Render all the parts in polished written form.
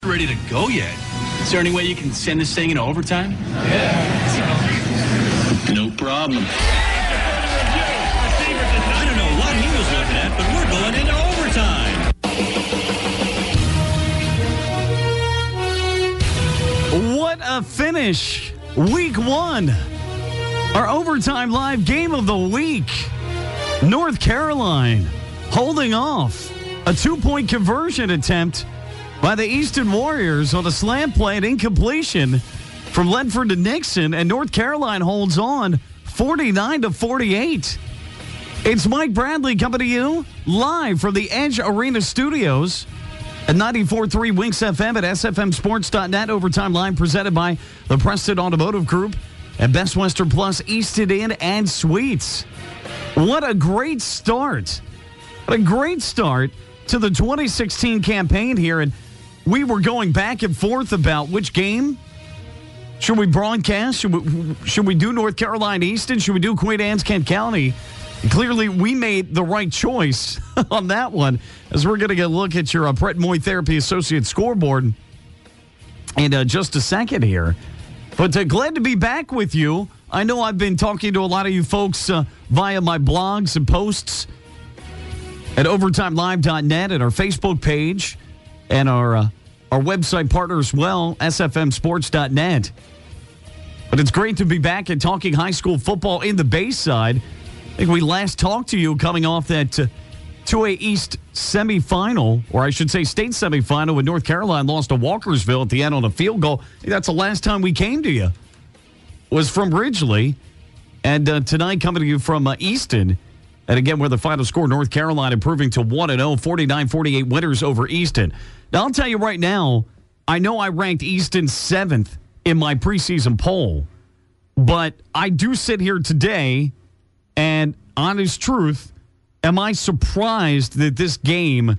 Ready to go yet? Is there any way you can send this thing into overtime? No problem. I don't know what he was looking at, but we're going into overtime. What a finish. Week 1. Our overtime live game of the week. North Carolina holding off a 2-point conversion attempt by the Easton Warriors on a slam play and incompletion from Ledford to Nixon, and North Carolina holds on 49-48. It's Mike Bradley coming to you live from the Edge Arena Studios at 94.3 Winks FM at sfmsports.net. Overtime Live presented by the Preston Automotive Group and Best Western Plus Easton Inn and Suites. What a great start. What a great start to the 2016 campaign here. And we were going back and forth about which game should we broadcast. Should we do North Carolina Easton? Should we do Queen Anne's Kent County? And clearly, we made the right choice on that one, as we're going to get a look at your Brett Moy Therapy Associate scoreboard in just a second here. But glad to be back with you. I know I've been talking to a lot of you folks via my blogs and posts at overtimelive.net and our Facebook page and our website partner as well, sfmsports.net. But it's great to be back and talking high school football in the Bayside. I think we last talked to you coming off that 2A East semifinal, or I should say state semifinal, when North Carolina lost to Walkersville at the end on a field goal. That's the last time we came to you, was from Ridgely. And tonight coming to you from Easton. And again, where the final score, North Carolina improving to 1-0, 49-48 winners over Easton. Now, I'll tell you right now, I know I ranked Easton 7th in my preseason poll, but I do sit here today, and honest truth, am I surprised that this game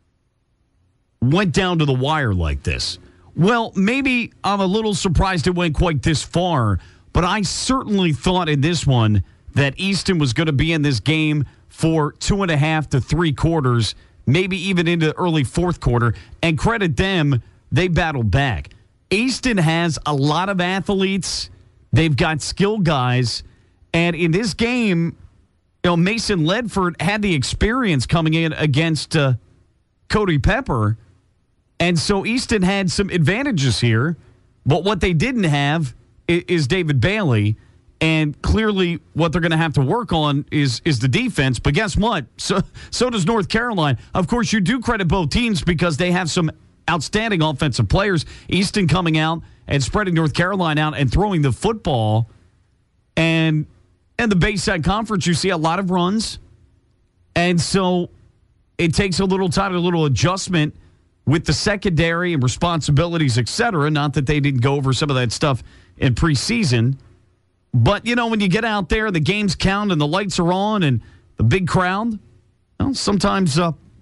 went down to the wire like this? Well, maybe I'm a little surprised it went quite this far, but I certainly thought in this one that Easton was going to be in this game for 2.5 to 3 quarters, maybe even into early fourth quarter. And credit them, they battled back. Easton has a lot of athletes. They've got skill guys. And in this game, Mason Ledford had the experience coming in against Cody Pepper. And so Easton had some advantages here. But what they didn't have is David Bailey. And clearly what they're going to have to work on is the defense. But guess what? So does North Carolina. Of course, you do credit both teams because they have some outstanding offensive players. Easton coming out and spreading North Carolina out and throwing the football. And in the Bayside Conference, you see a lot of runs. And so it takes a little time, a little adjustment with the secondary and responsibilities, et cetera. Not that they didn't go over some of that stuff in preseason. But, when you get out there, the games count and the lights are on and the big crowd, sometimes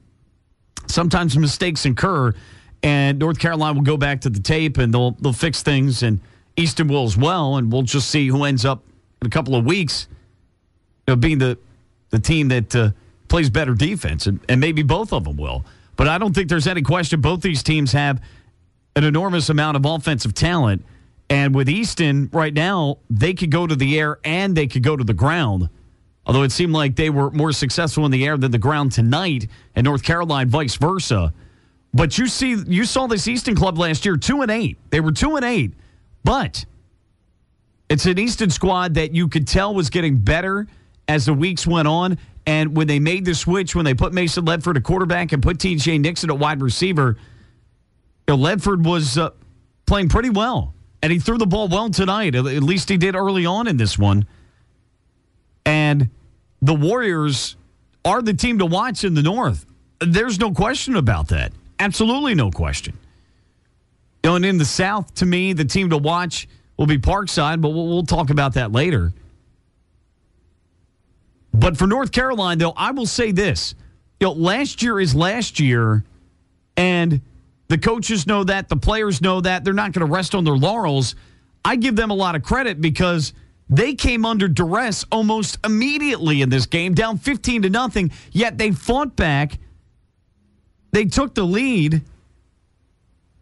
mistakes incur. And North Carolina will go back to the tape and they'll fix things, and Easton will as well. And we'll just see who ends up in a couple of weeks being the team that plays better defense. And maybe both of them will. But I don't think there's any question both these teams have an enormous amount of offensive talent. And with Easton right now, they could go to the air and they could go to the ground. Although it seemed like they were more successful in the air than the ground tonight, and North Carolina vice versa. But you saw this Easton club last year, 2-8. They were 2-8. But it's an Easton squad that you could tell was getting better as the weeks went on. And when they made the switch, when they put Mason Ledford at quarterback and put T.J. Nixon at wide receiver, Ledford was playing pretty well. And he threw the ball well tonight. At least he did early on in this one. And the Warriors are the team to watch in the North. There's no question about that. Absolutely no question. And in the South, to me, the team to watch will be Parkside, but we'll talk about that later. But for North Carolina, though, I will say this. Last year is last year, and the coaches know that. The players know that. They're not going to rest on their laurels. I give them a lot of credit because they came under duress almost immediately in this game, down 15-0, yet they fought back. They took the lead,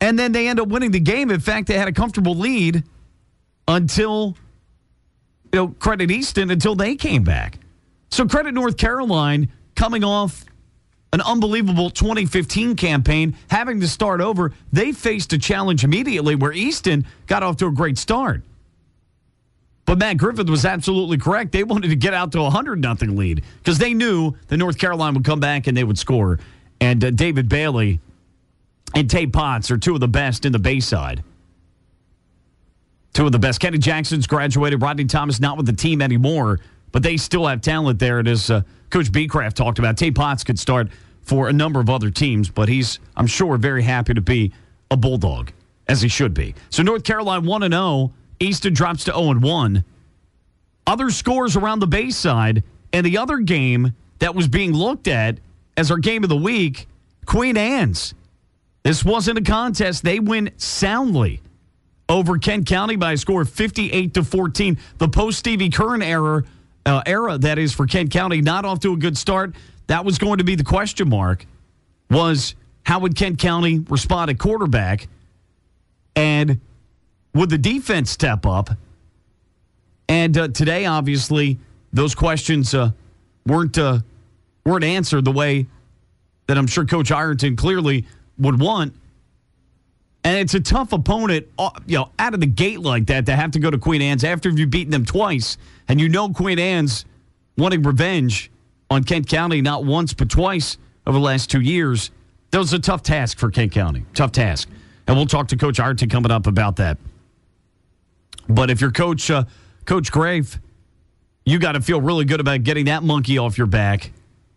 And then they end up winning the game. In fact, they had a comfortable lead until, credit Easton, until they came back. So credit North Carolina coming off an unbelievable 2015 campaign, having to start over. They faced a challenge immediately where Easton got off to a great start. But Matt Griffith was absolutely correct. They wanted to get out to a 100-0 lead because they knew that North Carolina would come back and they would score. And David Bailey and Tate Potts are two of the best in the Bayside. Two of the best. Kenny Jackson's graduated. Rodney Thomas not with the team anymore, but they still have talent there. And as Coach Beecraft talked about, Tate Potts could start for a number of other teams, but he's, I'm sure, very happy to be a Bulldog, as he should be. So North Carolina 1-0. Easton drops to 0-1. Other scores around the Bayside, and the other game that was being looked at as our game of the week, Queen Anne's. This wasn't a contest. They win soundly over Kent County by a score of 58-14. The post-Stevie Kern era that is for Kent County, not off to a good start. That was going to be the question mark, was how would Kent County respond at quarterback, and would the defense step up? And today, obviously, those questions weren't answered the way that I'm sure Coach Ireton clearly would want. And it's a tough opponent, out of the gate like that, to have to go to Queen Anne's after you've beaten them twice. And Queen Anne's wanting revenge on Kent County not once but twice over the last 2 years. That was a tough task for Kent County. Tough task. And we'll talk to Coach Ireton coming up about that. But if you're Coach Grafe, you got to feel really good about getting that monkey off your back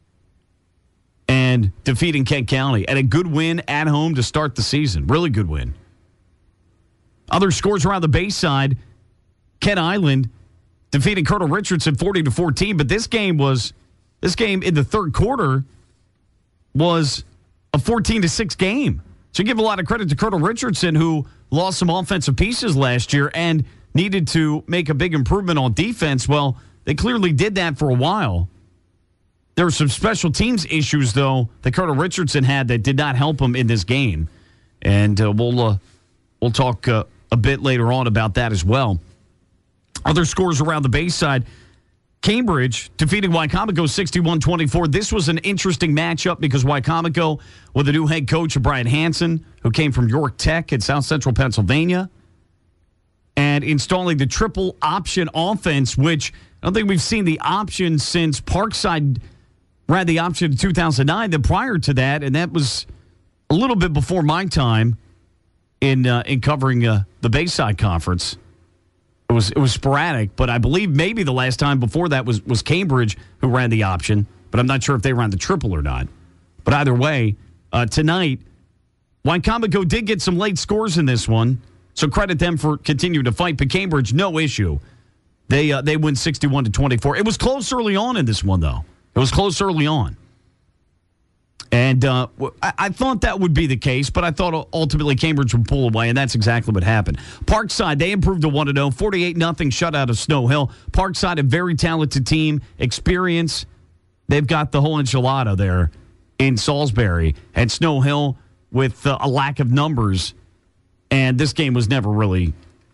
and defeating Kent County. And a good win at home to start the season. Really good win. Other scores around the Bayside, Kent Island defeating Colonel Richardson 40-14. But this game in the third quarter was a 14-6 game. So you give a lot of credit to Colonel Richardson, who lost some offensive pieces last year and needed to make a big improvement on defense. Well, they clearly did that for a while. There were some special teams issues, though, that Colonel Richardson had that did not help him in this game. And we'll talk a bit later on about that as well. Other scores around the Bayside. Cambridge defeating Wycomico 61-24. This was an interesting matchup because Wycomico, with a new head coach, Brian Hansen, who came from York Tech in South Central Pennsylvania, and installing the triple option offense, which I don't think we've seen the option since Parkside ran the option in 2009. Then prior to that, and that was a little bit before my time in covering the Bayside Conference. It was sporadic, but I believe maybe the last time before that was Cambridge who ran the option, but I'm not sure if they ran the triple or not. But either way, tonight, Wycomico did get some late scores in this one, so credit them for continuing to fight. But Cambridge, no issue. They win 61-24. It was close early on in this one, though. It was close early on. And I thought that would be the case, but I thought ultimately Cambridge would pull away, and that's exactly what happened. Parkside, they improved to 1-0, 48-0 shutout of Snow Hill. Parkside, a very talented team, experience. They've got the whole enchilada there in Salisbury. And Snow Hill with a lack of numbers. And this game was never really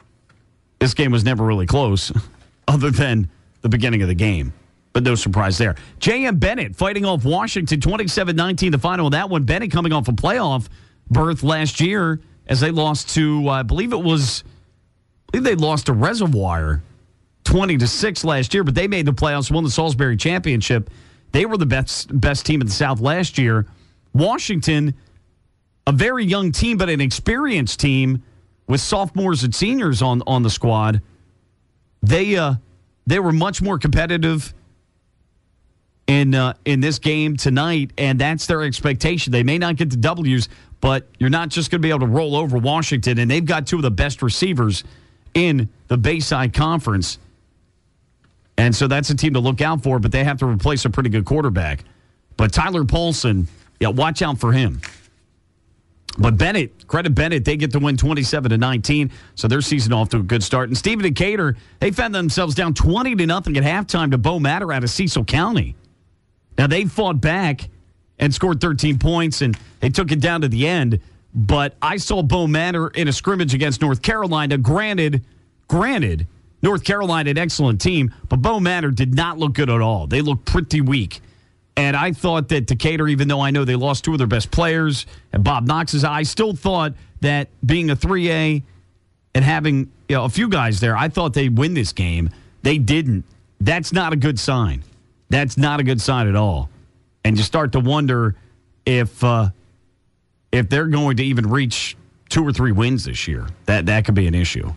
close other than the beginning of the game. But no surprise there. J.M. Bennett fighting off Washington 27-19 the final of that one. Bennett coming off a playoff berth last year as they lost to, I believe they lost to Reservoir 20-6 last year, but they made the playoffs, won the Salisbury Championship. They were the best team in the South last year. Washington, a very young team, but an experienced team with sophomores and seniors on the squad. They were much more competitive in this game tonight, and that's their expectation. They may not get the W's, but you're not just going to be able to roll over Washington, and they've got two of the best receivers in the Bayside Conference. And so that's a team to look out for, but they have to replace a pretty good quarterback. But Tyler Paulson, watch out for him. But credit Bennett, they get to win 27-19, so their season off to a good start. And Stephen Decatur, they found themselves down 20-0 at halftime to Bo Matter out of Cecil County. Now, they fought back and scored 13 points, and they took it down to the end. but I saw Bo Manor in a scrimmage against North Carolina. Granted, North Carolina, an excellent team, but Bo Manor did not look good at all. They looked pretty weak. And I thought that Decatur, even though I know they lost two of their best players, and Bob Knox I still thought that being a 3A and having a few guys there, I thought they'd win this game. They didn't. That's not a good sign. That's not a good sign at all. And you start to wonder if they're going to even reach 2 or 3 wins this year. That could be an issue.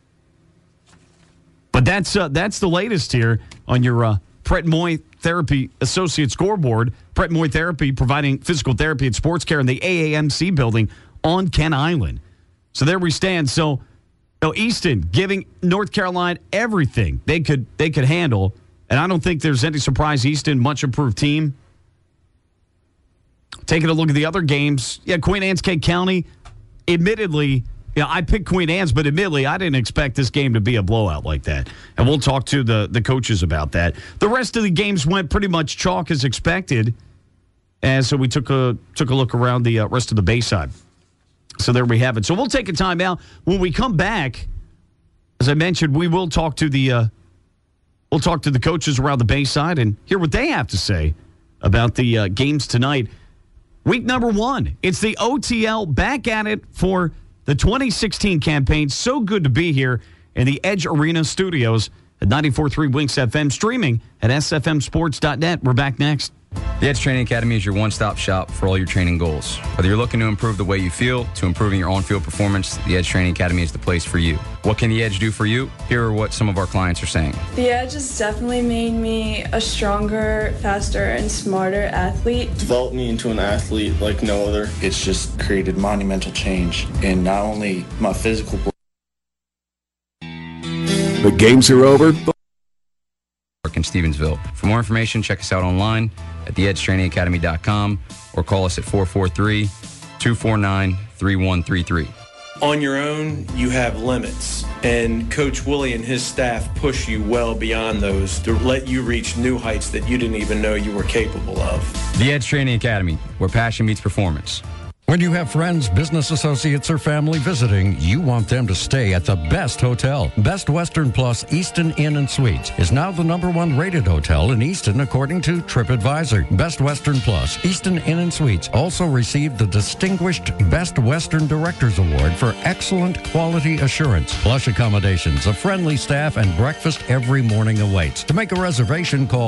But that's the latest here on your Pret Moy Therapy Associate Scoreboard. Pret Moy Therapy providing physical therapy and sports care in the AAMC building on Kent Island. So there we stand. So Easton giving North Carolina everything they could handle, and I don't think there's any surprise. Easton, much improved team. Taking a look at the other games, Queen Anne's Kent County. Admittedly, I picked Queen Anne's, but admittedly, I didn't expect this game to be a blowout like that. And we'll talk to the coaches about that. The rest of the games went pretty much chalk as expected, and so we took a look around the rest of the Bayside. So there we have it. So we'll take a time out. When we come back, as I mentioned, we will talk to the coaches around the Bayside and hear what they have to say about the games tonight. Week number 1. It's the OTL back at it for the 2016 campaign. So good to be here in the Edge Arena studios at 94.3 Winx FM, streaming at sfmsports.net. We're back next. The Edge Training Academy is your one-stop shop for all your training goals. Whether you're looking to improve the way you feel to improving your on-field performance, the Edge Training Academy is the place for you. What can the Edge do for you? Here are what some of our clients are saying. The Edge has definitely made me a stronger, faster, and smarter athlete. Developed me into an athlete like no other. It's just created monumental change in not only my physical. The games are over. In Stevensville. For more information, check us out online at theedgetrainingacademy.com or call us at 443-249-3133. On your own, you have limits, and Coach Willie and his staff push you well beyond those to let you reach new heights that you didn't even know you were capable of. The Edge Training Academy, where passion meets performance. When you have friends, business associates, or family visiting, you want them to stay at the best hotel. Best Western Plus Easton Inn and Suites is now the #1 rated hotel in Easton according to TripAdvisor. Best Western Plus Easton Inn and Suites also received the distinguished Best Western Directors Award for excellent quality assurance. Plush accommodations, a friendly staff, and breakfast every morning awaits. To make a reservation, call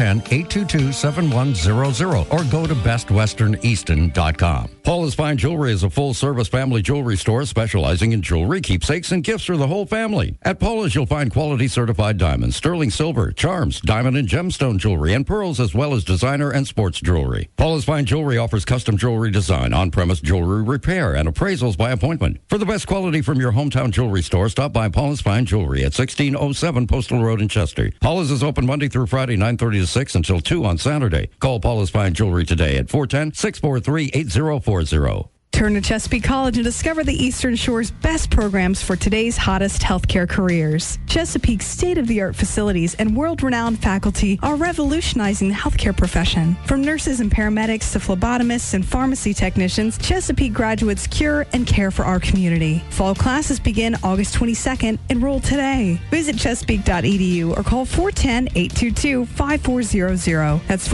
410-822-7100 or go to bestwesterneaston.com. Paula's Fine Jewelry is a full-service family jewelry store specializing in jewelry, keepsakes, and gifts for the whole family. At Paula's, you'll find quality certified diamonds, sterling silver, charms, diamond and gemstone jewelry, and pearls, as well as designer and sports jewelry. Paula's Fine Jewelry offers custom jewelry design, on-premise jewelry repair, and appraisals by appointment. For the best quality from your hometown jewelry store, stop by Paula's Fine Jewelry at 1607 Postal Road in Chester. Paula's is open Monday through Friday, 9:30 to 6 until 2 on Saturday. Call Paula's Fine Jewelry today at 410-643-8040. Turn to Chesapeake College and discover the Eastern Shore's best programs for today's hottest healthcare careers. Chesapeake's state-of-the-art facilities and world-renowned faculty are revolutionizing the healthcare profession. From nurses and paramedics to phlebotomists and pharmacy technicians, Chesapeake graduates cure and care for our community. Fall classes begin August 22nd. Enroll today. Visit chesapeake.edu or call 410-822-5400. That's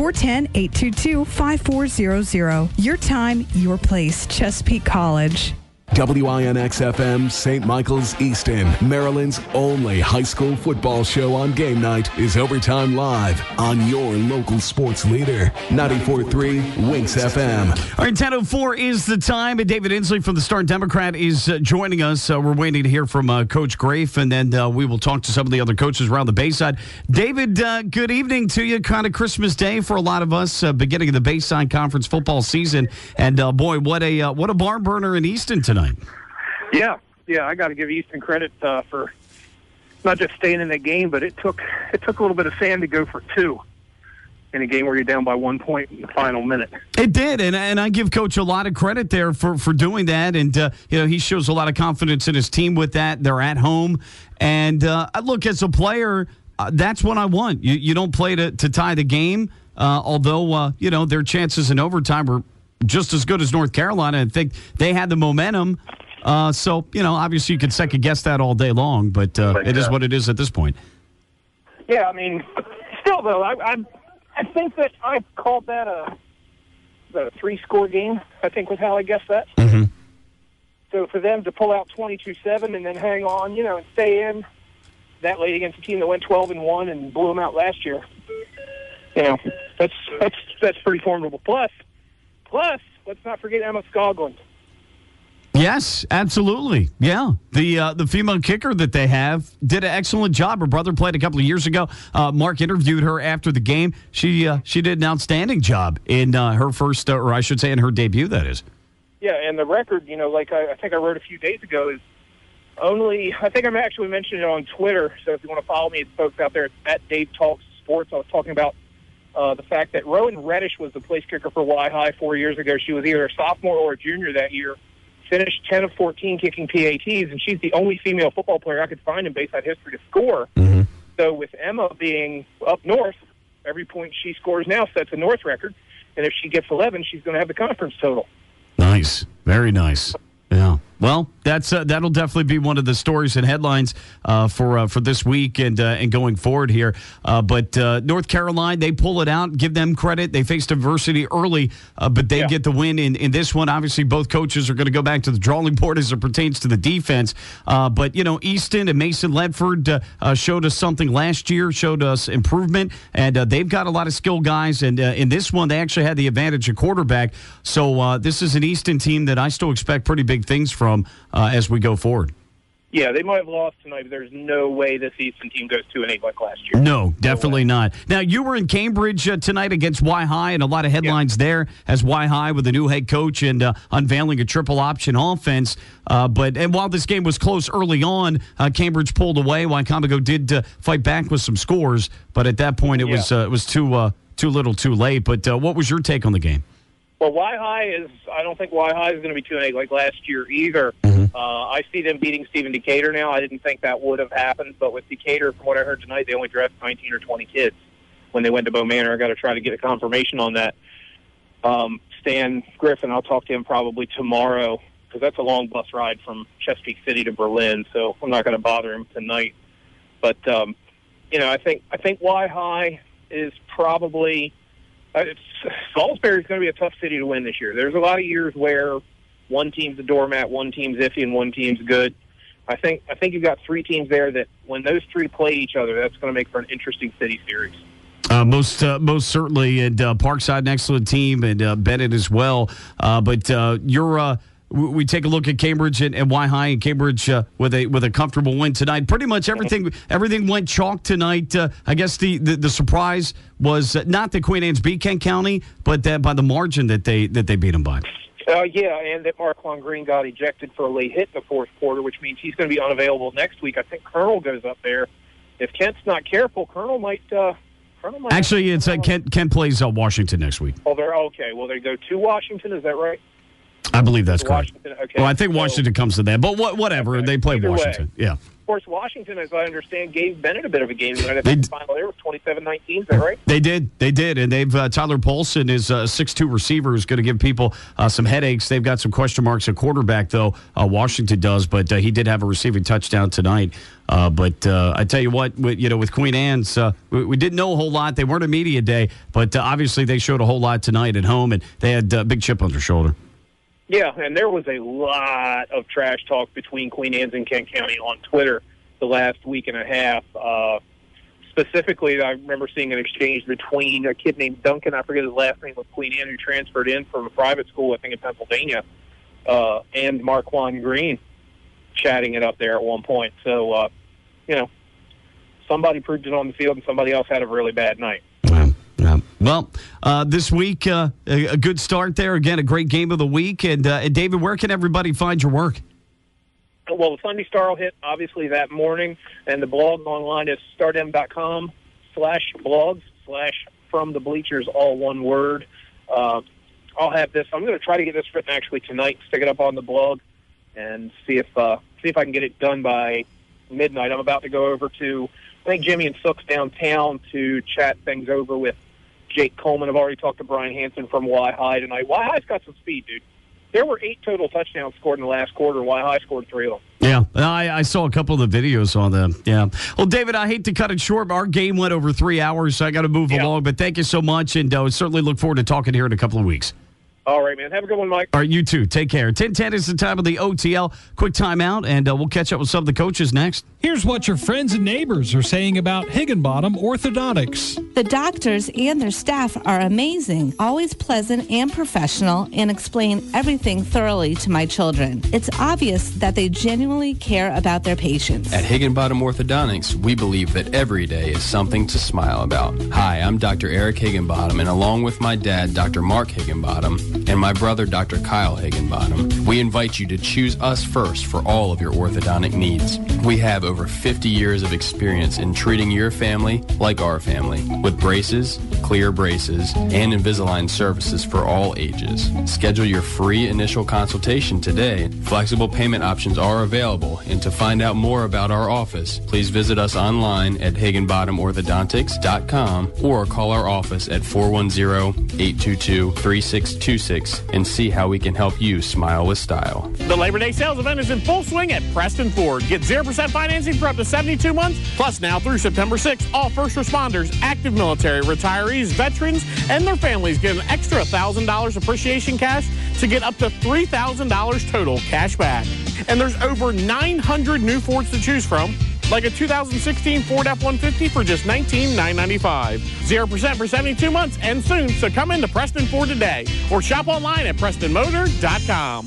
410-822-5400. Your time, your place. Chesapeake College. WINX-FM St. Michael's Easton, Maryland's only high school football show on game night, is Overtime Live on your local sports leader, 94.3 Winx FM. All right, 10:04 is the time, and David Inslee from the Star Democrat is joining us. We're waiting to hear from Coach Grafe, and then we will talk to some of the other coaches around the Bayside. David, good evening to you. Kind of Christmas Day for a lot of us, beginning of the Bayside Conference football season, and boy, what a barn burner in Easton tonight. Yeah, I got to give Easton credit for not just staying in that game, but it took a little bit of sand to go for 2 in a game where you're down by 1 point in the final minute. It did, and I give Coach a lot of credit there for doing that, and he shows a lot of confidence in his team with that. They're at home, and look, as a player, that's what I want. You don't play to tie the game, although their chances in overtime were just as good as North Carolina. I think they had the momentum. So, obviously you could second guess that all day long, but it is what it is at this point. Yeah, I mean, still though, I think that I called that a 3-score game. I think was how I guessed that. Mm-hmm. So for them to pull out 22-7 and then hang on, and stay in that late against a team that went 12-1 and blew them out last year, that's pretty formidable. Plus, let's not forget Emma Skoglund. Yes, absolutely. Yeah. The female kicker that they have did an excellent job. Her brother played a couple of years ago. Mark interviewed her after the game. She did an outstanding job in her first, or I should say in her debut, that is. Yeah, and the record, like I think I wrote a few days ago, is only, I think I actually mentioned it on Twitter, so if you want to follow me, folks out there, at Dave Talks Sports, I was talking about the fact that Rowan Reddish was the place kicker for Y-High 4 years ago. She was either a sophomore or a junior that year, finished 10 of 14 kicking PATs, and she's the only female football player I could find in Bayside history to score. Mm-hmm. So with Emma being up north, every point she scores now sets a north record, and if she gets 11, she's going to have the conference total. Nice. Very nice. Yeah. Well, that'll definitely be one of the stories and headlines for this week and going forward here. But North Carolina, they pull it out. Give them credit. They faced adversity early, but they get the win in this one. Obviously, both coaches are going to go back to the drawing board as it pertains to the defense. But Easton and Mason Ledford showed us something last year, showed us improvement, and they've got a lot of skilled guys. And in this one, they actually had the advantage of quarterback. So this is an Easton team that I still expect pretty big things from as we go forward. Yeah, they might have lost tonight, but there's no way this Easton team goes 2-8 like last year. No, definitely not. Now, you were in Cambridge tonight against Y-High, and a lot of headlines there as Y-High with a new head coach and unveiling a triple option offense. But while this game was close early on, Cambridge pulled away. Wycomico did fight back with some scores, but at that point it was too little too late. But what was your take on the game? Well, I don't think Y-High is going to be 2-8 like last year either. Mm-hmm. I see them beating Stephen Decatur now. I didn't think that would have happened, but with Decatur, from what I heard tonight, they only drafted 19 or 20 kids when they went to Bow Manor. I got to try to get a confirmation on that. Stan Griffin, I'll talk to him probably tomorrow because that's a long bus ride from Chesapeake City to Berlin, so I'm not going to bother him tonight. But I think Y-High is probably. Salisbury's going to be a tough city to win this year. There's a lot of years where one team's a doormat, one team's iffy, and one team's good. I think you've got three teams there that when those three play each other, that's going to make for an interesting city series. Most certainly, and Parkside, an excellent team, and Bennett as well. But we take a look at Cambridge and Y-High, and Cambridge with a comfortable win tonight. Pretty much everything went chalk tonight. I guess the surprise was not that Queen Anne's beat Kent County, but that by the margin that they beat them by. And that Marquand Green got ejected for a late hit in the fourth quarter, which means he's going to be unavailable next week. I think Colonel goes up there. If Kent's not careful, Colonel might. Actually, it's Kent plays Washington next week. Oh, they're okay. Well, they go to Washington. Is that right? I believe that's correct. Okay. Well, I think Washington comes to that, but whatever. Okay. They play Either Washington. Way. Yeah. Of course, Washington, as I understand, gave Bennett a bit of a game tonight. I think the final there was 27-19. Is that right? They did, and they've Tyler Paulson is a 6'2" receiver who's going to give people some headaches. They've got some question marks at quarterback, though. Washington does, but he did have a receiving touchdown tonight. But I tell you what, with Queen Anne's, we didn't know a whole lot. They weren't a media day, but obviously they showed a whole lot tonight at home, and they had a big chip on their shoulder. Yeah, and there was a lot of trash talk between Queen Anne's and Kent County on Twitter the last week and a half. Specifically, I remember seeing an exchange between a kid named Duncan, I forget his last name, with Queen Anne, who transferred in from a private school, I think in Pennsylvania, and Marquand Green chatting it up there at one point. So, somebody proved it on the field and somebody else had a really bad night. Yeah. Well, this week, a good start there. Again, a great game of the week. And David, where can everybody find your work? Well, the Sunday Star will hit, obviously, that morning. And the blog online is stardem.com/blogs/from the bleachers, all one word. I'll have this. I'm going to try to get this written actually tonight, stick it up on the blog, and see if I can get it done by midnight. I'm about to go over to, I think, Jimmy and Sook's downtown to chat things over with Jake Coleman. I've already talked to Brian Hansen from Y High tonight. Y High's got some speed, dude. There were 8 total touchdowns scored in the last quarter. Y High scored 3 of them. Yeah, I saw a couple of the videos on them. Yeah. Well, David, I hate to cut it short, but our game went over 3 hours, so I got to move along. But thank you so much, and certainly look forward to talking here in a couple of weeks. All right, man. Have a good one, Mike. All right, you too. Take care. 10:10 is the time of the OTL. Quick timeout, and we'll catch up with some of the coaches next. Here's what your friends and neighbors are saying about Higginbottom Orthodontics. The doctors and their staff are amazing, always pleasant and professional, and explain everything thoroughly to my children. It's obvious that they genuinely care about their patients. At Higginbottom Orthodontics, we believe that every day is something to smile about. Hi, I'm Dr. Eric Higginbottom, and along with my dad, Dr. Mark Higginbottom, and my brother, Dr. Kyle Higginbottom, we invite you to choose us first for all of your orthodontic needs. We have over 50 years of experience in treating your family like our family, with braces, clear braces, and Invisalign services for all ages. Schedule your free initial consultation today. Flexible payment options are available, and to find out more about our office, please visit us online at higginbottomorthodontics.com or call our office at 410-822-3626 and see how we can help you smile with style. The Labor Day sales event is in full swing at Preston Ford. Get 0% financing for up to 72 months. Plus, now through September 6th, all first responders, active military, retirees, veterans, and their families get an extra $1,000 appreciation cash to get up to $3,000 total cash back. And there's over 900 new Fords to choose from, like a 2016 Ford F-150 for just $19,995. 0% for 72 months and soon, so come into Preston Ford today or shop online at PrestonMotor.com.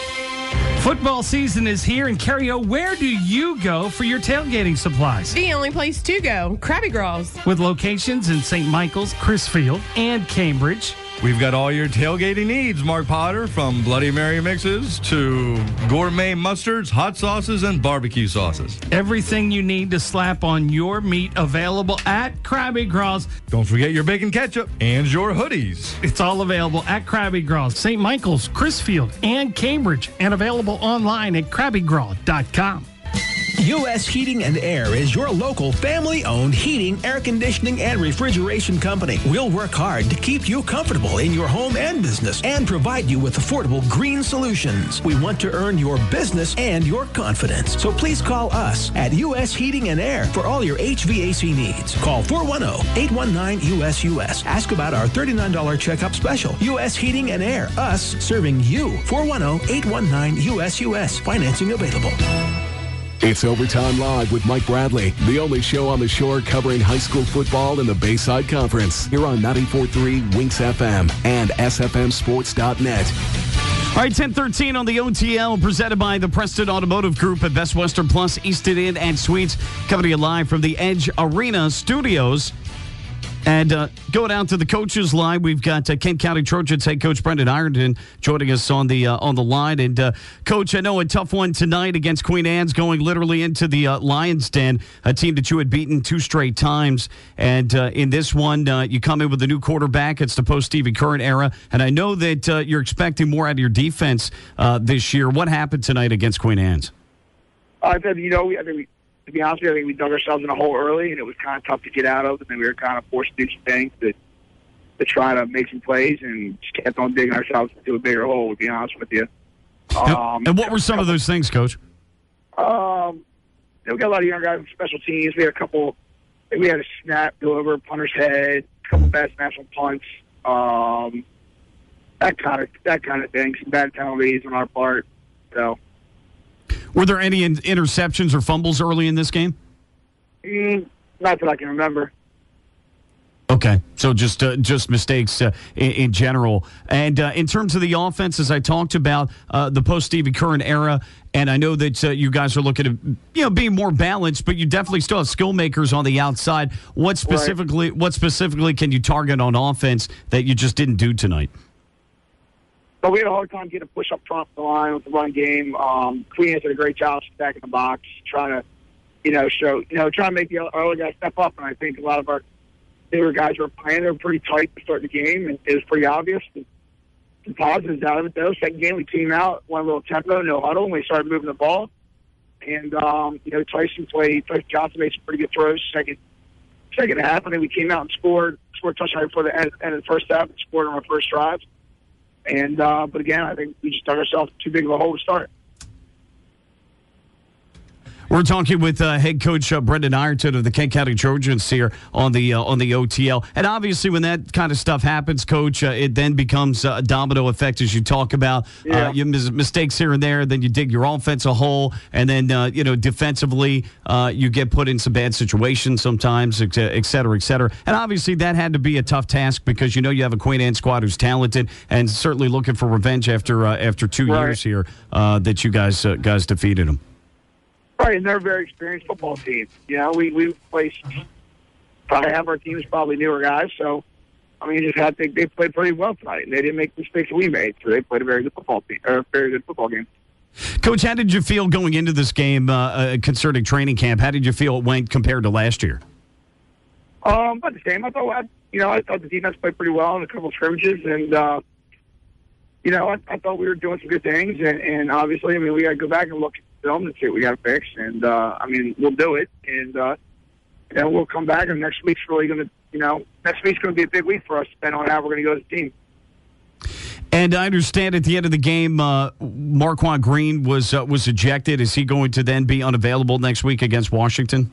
Football season is here, and Carrio, where do you go for your tailgating supplies? The only place to go, Krabby Girls. With locations in St. Michael's, Crisfield, and Cambridge. We've got all your tailgating needs, Mark Potter, from Bloody Mary mixes to gourmet mustards, hot sauces, and barbecue sauces. Everything you need to slap on your meat available at Krabby Girls. Don't forget your bacon ketchup and your hoodies. It's all available at Krabby Girls, St. Michael's, Crisfield, and Cambridge, and available online at KrabbyGirl.com. U.S. Heating and Air is your local family-owned heating, air conditioning, and refrigeration company. We'll work hard to keep you comfortable in your home and business and provide you with affordable green solutions. We want to earn your business and your confidence. So please call us at U.S. Heating and Air for all your HVAC needs. Call 410-819-US-US. Ask about our $39 checkup special. U.S. Heating and Air, us serving you. 410-819-US-US. Financing available. It's Overtime Live with Mike Bradley, the only show on the shore covering high school football in the Bayside Conference. Here on 94.3 Winx FM and SFMSports.net. All right, 10:13 on the OTL, presented by the Preston Automotive Group at Best Western Plus, Easton Inn and Suites, coming to you live from the Edge Arena Studios. And going out to the coaches line, we've got Kent County Trojans head coach Brendan Ireton joining us on the line. And Coach, I know a tough one tonight against Queen Anne's, going literally into the Lions' Den, a team that you had beaten 2 straight times. And in this one, you come in with a new quarterback. It's the post-Stevie Curran era. And I know that you're expecting more out of your defense this year. What happened tonight against Queen Anne's? I think to be honest with you, I think we dug ourselves in a hole early, and it was kind of tough to get out of. And then we were kind of forced to do some things to try to make some plays, and just kept on digging ourselves into a bigger hole, to be honest with you. And what were some of those things, Coach? We got a lot of young guys on special teams. We had we had a snap go over a punter's head, a couple bad snaps on punts, that kind of thing. Some bad penalties on our part. So. Were there any interceptions or fumbles early in this game? Not that I can remember. Okay, so just mistakes in general. And in terms of the offense, as I talked about, the post-Stevie Curran era, and I know that you guys are looking at being more balanced, but you definitely still have skill makers on the outside. What specifically can you target on offense that you just didn't do tonight? But we had a hard time getting a push up front of the line with the run game. Queen did a great job stacking the box, trying to, trying to make the other guys step up. And I think a lot of our newer guys were playing. They were pretty tight to start the game, and it was pretty obvious. The positives out of it, though. Second game, we came out, went a little tempo, no huddle, and we started moving the ball. And, Tyson Johnson made some pretty good throws second half. I think we came out and scored scored a touchdown right before the end of the first half. We scored on our first drive. And but again, I think we just dug ourselves too big of a hole to start. We're talking with head coach Brendan Ireton of the Kent County Trojans here on the OTL. And obviously when that kind of stuff happens, Coach, it then becomes a domino effect as you talk about. You mistakes here and there, then you dig your offense a hole, and then, defensively you get put in some bad situations sometimes, et cetera, et cetera. And obviously that had to be a tough task because you have a Queen Anne squad who's talented and certainly looking for revenge after 2 years here that you guys defeated them. Right, and they're a very experienced football team. We placed probably half our team is probably newer guys. So, you just have to think they played pretty well tonight, and they didn't make the mistakes we made. So they played a very good football team, or a very good football game. Coach, how did you feel going into this game concerning training camp? How did you feel it went compared to last year? About the same. I thought the defense played pretty well in a couple of scrimmages, and I thought we were doing some good things. And obviously, we got to go back and look film and see what we got to fix. And, we'll do it. And, we'll come back. And next week's really going to, next week's going to be a big week for us, depending on how we're going to go as a team. And I understand at the end of the game, Marquand Green was ejected. Is he going to then be unavailable next week against Washington?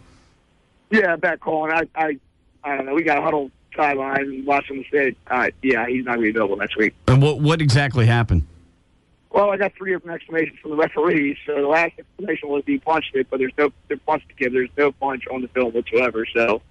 Yeah, bad call. And I don't know. We got a huddle sideline and watching the state. Yeah, he's not going to be available next week. And what exactly happened? Well, I got 3 different explanations from the referees. So the last explanation was he punched it, but there's no punch to give. There's no punch on the film whatsoever. So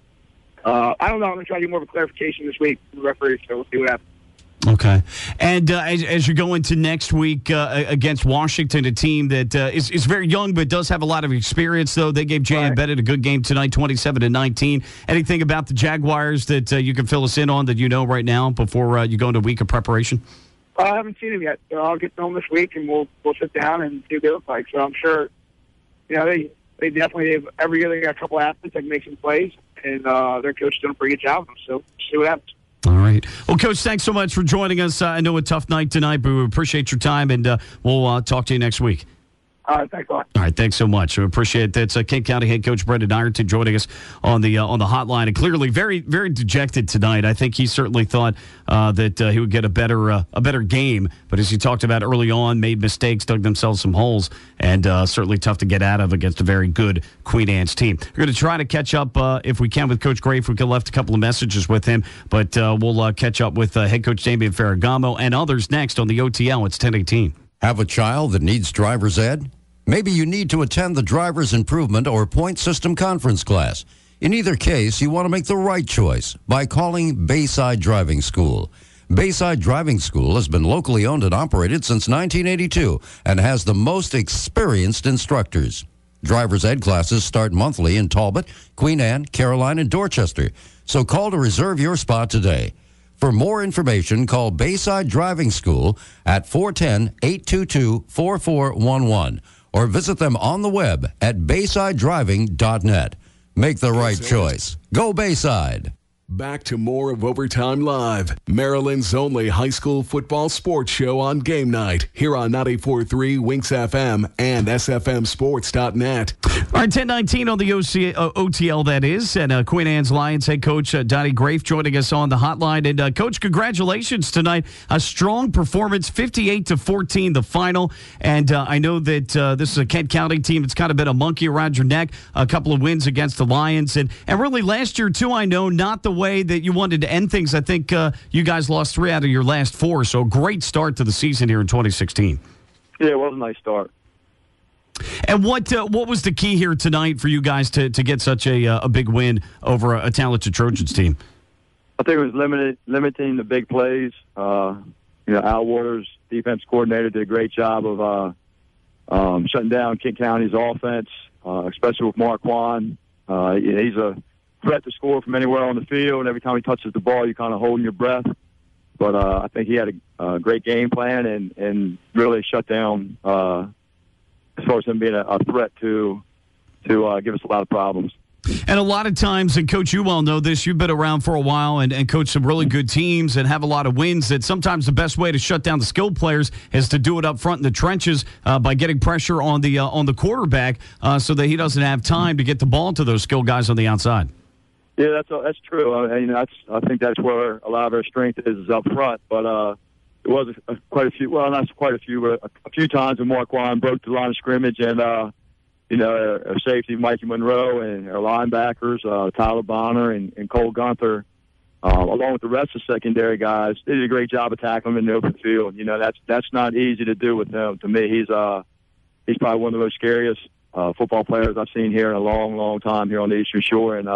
I don't know. I'm going to try to get more of a clarification this week from the referees, so we'll see what happens. Okay. And as you go into next week against Washington, a team that is very young but does have a lot of experience, though. They gave J.M. Bennett a good game tonight, 27-19. Anything about the Jaguars that you can fill us in on that you know right now before you go into a week of preparation? I haven't seen him yet. So I'll get to him this week, and we'll sit down and see what they look like. So I'm sure, they definitely have, every year they got a couple athletes that can make some plays, and their coach is doing a pretty good job. So see what happens. All right. Well, Coach, thanks so much for joining us. I know a tough night tonight, but we appreciate your time, and we'll talk to you next week. All right, thanks a lot. All right, thanks so much. We appreciate that. It's Kent County head coach Brendan Ireton joining us on the hotline, and clearly very, very dejected tonight. I think he certainly thought that he would get a better game, but as he talked about early on, made mistakes, dug themselves some holes, and certainly tough to get out of against a very good Queen Anne's team. We're going to try to catch up if we can with Coach Gray. If we could left a couple of messages with him, but we'll catch up with head coach Damian Ferragamo and others next on the OTL. It's 10:18. Have a child that needs driver's ed? Maybe you need to attend the Driver's Improvement or Point System Conference class. In either case, you want to make the right choice by calling Bayside Driving School. Bayside Driving School has been locally owned and operated since 1982 and has the most experienced instructors. Driver's ed classes start monthly in Talbot, Queen Anne, Caroline, and Dorchester. So call to reserve your spot today. For more information, call Bayside Driving School at 410-822-4411 or visit them on the web at baysidedriving.net. Make the right choice. Go Bayside. Back to more of Overtime Live, Maryland's only high school football sports show on game night, here on 94.3 Winx FM and sfmsports.net. All right, 10:19 on the OTL, that is, and Queen Anne's Lions head coach Donnie Grafe joining us on the hotline. And Coach, congratulations tonight. A strong performance, 58-14, the final. And I know that this is a Kent County team that's kind of been a monkey around your neck. A couple of wins against the Lions, and really last year too. I know not the way that you wanted to end things. I think you guys lost 3 out of your last 4, so great start to the season here in 2016. Yeah, it was a nice start. And what was the key here tonight for you guys to get such a big win over a talented Trojans team? I think it was limiting the big plays. Al Waters, defense coordinator, did a great job of shutting down Kent County's offense, especially with Marquand. He's a threat to score from anywhere on the field. Every time he touches the ball, you're kind of holding your breath. But I think he had a great game plan and really shut down as far as him being a threat to give us a lot of problems. And a lot of times, and Coach, you well know this, you've been around for a while and coached some really good teams and have a lot of wins, that sometimes the best way to shut down the skilled players is to do it up front in the trenches by getting pressure on the quarterback so that he doesn't have time to get the ball to those skilled guys on the outside. Yeah, that's true. I think that's where a lot of our strength is up front. But it was quite a few. Well, not quite a few, but a few times when Marquand broke the line of scrimmage, and our safety Mikey Monroe and our linebackers Tyler Bonner and Cole Gunther, along with the rest of the secondary guys, they did a great job of tackling him in the open field. That's not easy to do with him. To me, he's probably one of the most scariest football players I've seen here in a long, long time here on the Eastern Shore, and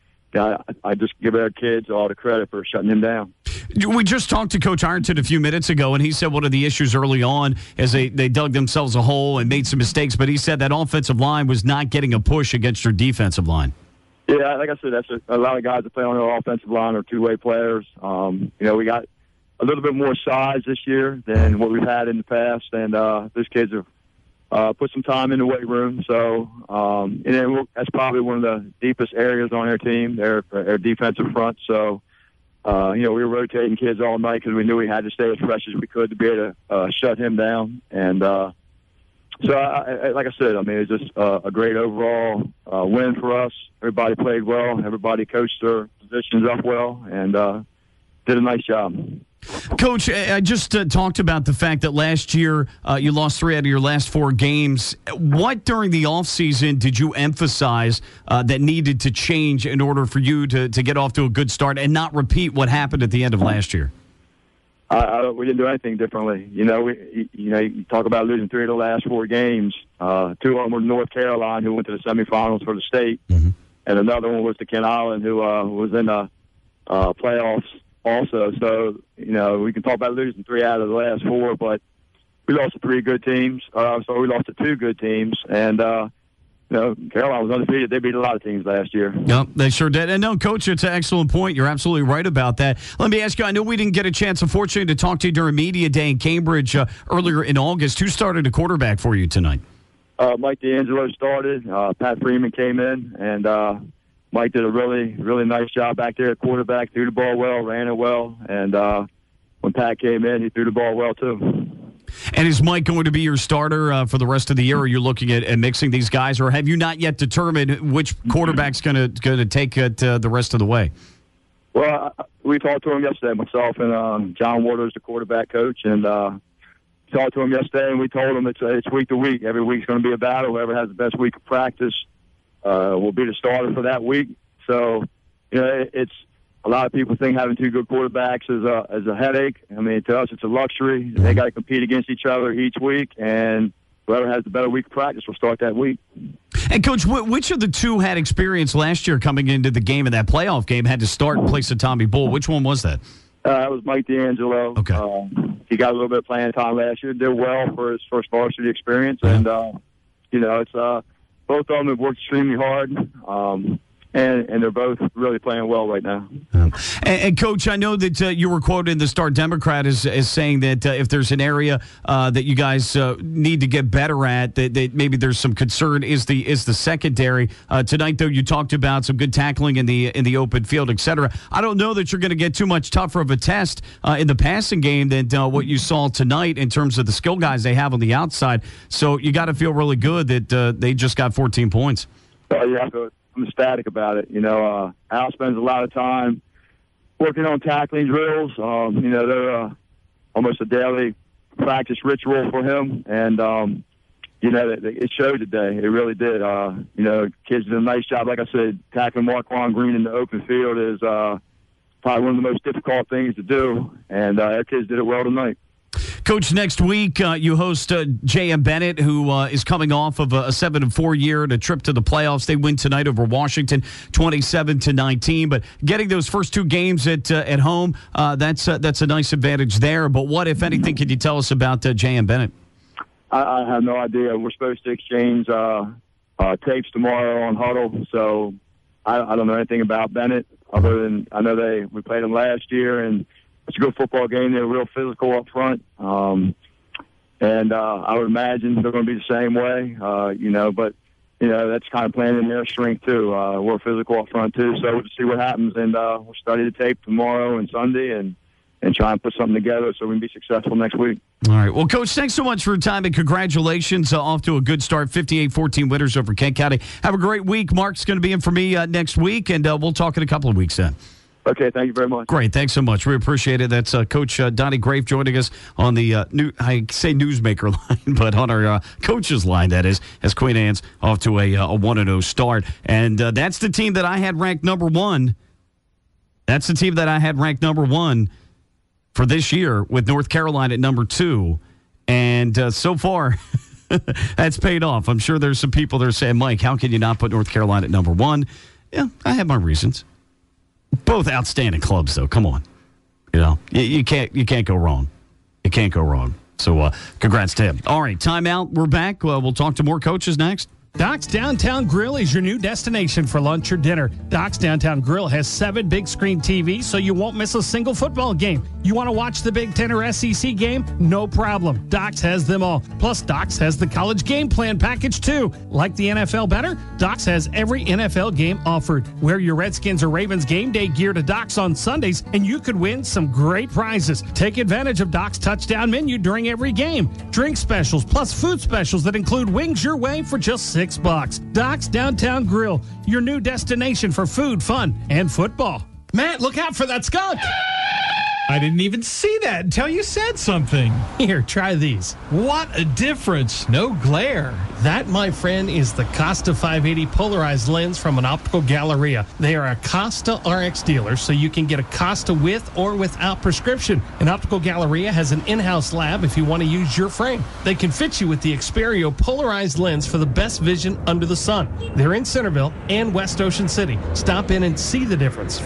I just give our kids all the credit for shutting him down. We just talked to Coach Ironton a few minutes ago, and he said one of the issues early on is they dug themselves a hole and made some mistakes, but he said that offensive line was not getting a push against their defensive line. Yeah, like I said, that's a lot of guys that play on our offensive line are two-way players. We got a little bit more size this year than what we've had in the past, and those kids have put some time in the weight room. So, and then that's probably one of the deepest areas on our team, their defensive front. So, we were rotating kids all night because we knew we had to stay as fresh as we could to be able to shut him down. And like I said, it's just a great overall win for us. Everybody played well. Everybody coached their positions up well and did a nice job. Coach, I just talked about the fact that last year you lost 3 out of your last 4 games. What during the offseason did you emphasize that needed to change in order for you to get off to a good start and not repeat what happened at the end of last year? We didn't do anything differently. You talk about losing 3 of the last 4 games. 2 of them were North Carolina, who went to the semifinals for the state, and another one was to Kent Island, who was in the playoffs also. So, we can talk about losing 3 out of the last 4, but we lost to 3 good teams. So we lost to 2 good teams, and Carolina was undefeated. They beat a lot of teams last year. Yep, they sure did. And no, Coach, it's an excellent point. You're absolutely right about that. Let me ask you, I know we didn't get a chance, unfortunately, to talk to you during Media Day in Cambridge earlier in August. Who started a quarterback for you tonight? Mike D'Angelo started. Pat Freeman came in, and Mike did a really, really nice job back there at quarterback, threw the ball well, ran it well, and when Pat came in, he threw the ball well, too. And is Mike going to be your starter for the rest of the year? Or are you looking at mixing these guys, or have you not yet determined which quarterback's going to take it the rest of the way? Well, we talked to him yesterday, myself and John Waters, the quarterback coach, and talked to him yesterday, and we told him it's week to week. Every week's going to be a battle. Whoever has the best week of practice will be the starter for that week. So, it's a lot of people think having 2 good quarterbacks is a headache. To us, it's a luxury. They got to compete against each other each week, and whoever has the better week of practice will start that week. And, Coach, which of the 2 had experience last year coming into the game, in that playoff game, had to start in place of Tommy Bull? Which one was that? It was Mike D'Angelo. Okay. He got a little bit of playing time last year. Did well for his first varsity experience, and it's both of them have worked extremely hard. And they're both really playing well right now. And Coach, I know that you were quoted in the Star-Democrat as saying that if there's an area that you guys need to get better at, that maybe there's some concern is the secondary. Tonight, though, you talked about some good tackling in the open field, et cetera. I don't know that you're going to get too much tougher of a test in the passing game than what you saw tonight in terms of the skill guys they have on the outside. So you got to feel really good that they just got 14 points. Yeah, I'm ecstatic about it. Al spends a lot of time working on tackling drills. They're almost a daily practice ritual for him, and it showed today. It really did. Kids did a nice job. Like I said, tackling Marquand Green in the open field is probably one of the most difficult things to do, and our kids did it well tonight. Coach, next week you host J.M. Bennett, who is coming off of a 7-4 year and a trip to the playoffs. They win tonight over Washington, 27-19. But getting those first 2 games at home, that's a nice advantage there. But what, if anything, can you tell us about J.M. Bennett? I have no idea. We're supposed to exchange tapes tomorrow on Huddle, so I don't know anything about Bennett other than I know we played them last year, and it's a good football game. They're real physical up front. And I would imagine they're going to be the same way, but, that's kind of playing in their strength, too. We're physical up front, too. So we'll see what happens. And we'll study the tape tomorrow and Sunday and and try and put something together so we can be successful next week. All right. Well, Coach, thanks so much for your time, and congratulations off to a good start. 58-14 winners over Kent County. Have a great week. Mark's going to be in for me next week, and we'll talk in a couple of weeks then. Okay, thank you very much. Great, thanks so much. We appreciate it. That's Coach Donnie Grave joining us on the I say newsmaker line, but on our coaches line, that is, as Queen Anne's off to a 1-0 start. And that's the team that I had ranked number one. That's the team that I had ranked number one for this year, with North Carolina at number 2. And so far, that's paid off. I'm sure there's some people that are saying, Mike, how can you not put North Carolina at number 1? Yeah, I have my reasons. Both outstanding clubs, though. Come on, you can't go wrong. You can't go wrong. So, congrats to him. All right, timeout. We're back. We'll talk to more coaches next. Doc's Downtown Grill is your new destination for lunch or dinner. Doc's Downtown Grill has 7 big screen TVs, so you won't miss a single football game. You want to watch the Big Ten or SEC game? No problem. Doc's has them all. Plus, Doc's has the college game plan package, too. Like the NFL better? Doc's has every NFL game offered. Wear your Redskins or Ravens game day gear to Doc's on Sundays, and you could win some great prizes. Take advantage of Doc's touchdown menu during every game. Drink specials, plus food specials that include wings your way for just $6. Doc's Downtown Grill, your new destination for food, fun, and football. Matt, look out for that skunk. I didn't even see that until you said something. Here, try these. What a difference. No glare. That, my friend, is the Costa 580 polarized lens from an Optical Galleria. They are a Costa RX dealer, so you can get a Costa with or without prescription. An Optical Galleria has an in-house lab if you want to use your frame. They can fit you with the Xperio polarized lens for the best vision under the sun. They're in Centerville and West Ocean City. Stop in and see the difference.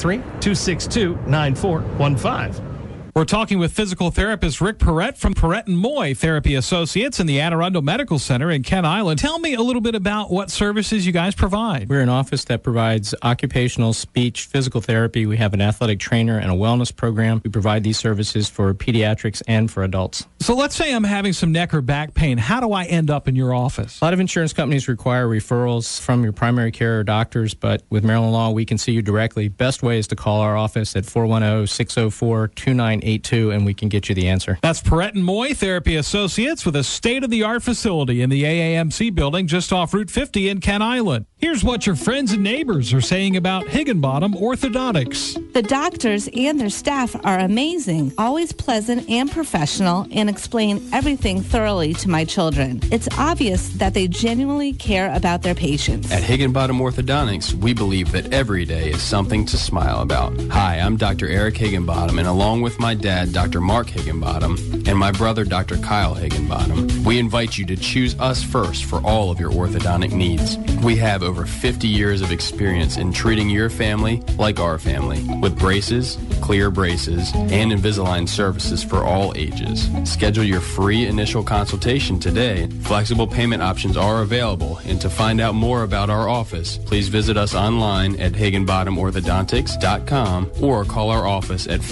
443-262-9415. We're talking with physical therapist Rick Perrette from Perrette & Moy Therapy Associates in the Anne Arundel Medical Center in Kent Island. Tell me a little bit about what services you guys provide. We're an office that provides occupational, speech, physical therapy. We have an athletic trainer and a wellness program. We provide these services for pediatrics and for adults. So let's say I'm having some neck or back pain. How do I end up in your office? A lot of insurance companies require referrals from your primary care or doctors, but with Maryland Law, we can see you directly. Best way is to call our office at 410-604-2982, and we can get you the answer. That's Perrette & Moy Therapy Associates with a state-of-the-art facility in the AAMC building just off Route 50 in Kent Island. Here's what your friends and neighbors are saying about Higginbottom Orthodontics. The doctors and their staff are amazing, always pleasant and professional, and explain everything thoroughly to my children. It's obvious that they genuinely care about their patients. At Higginbottom Orthodontics, we believe that every day is something to smile about. Hi, I'm Dr. Eric Higginbottom, and along with my dad, Dr. Mark Higginbottom, and my brother, Dr. Kyle Higginbottom, we invite you to choose us first for all of your orthodontic needs. We have over 50 years of experience in treating your family like our family, with braces, clear braces, and Invisalign services for all ages. Schedule your free initial consultation today. Flexible payment options are available, and to find out more about our office, please visit us online at higginbottomorthodontics.com or call our office at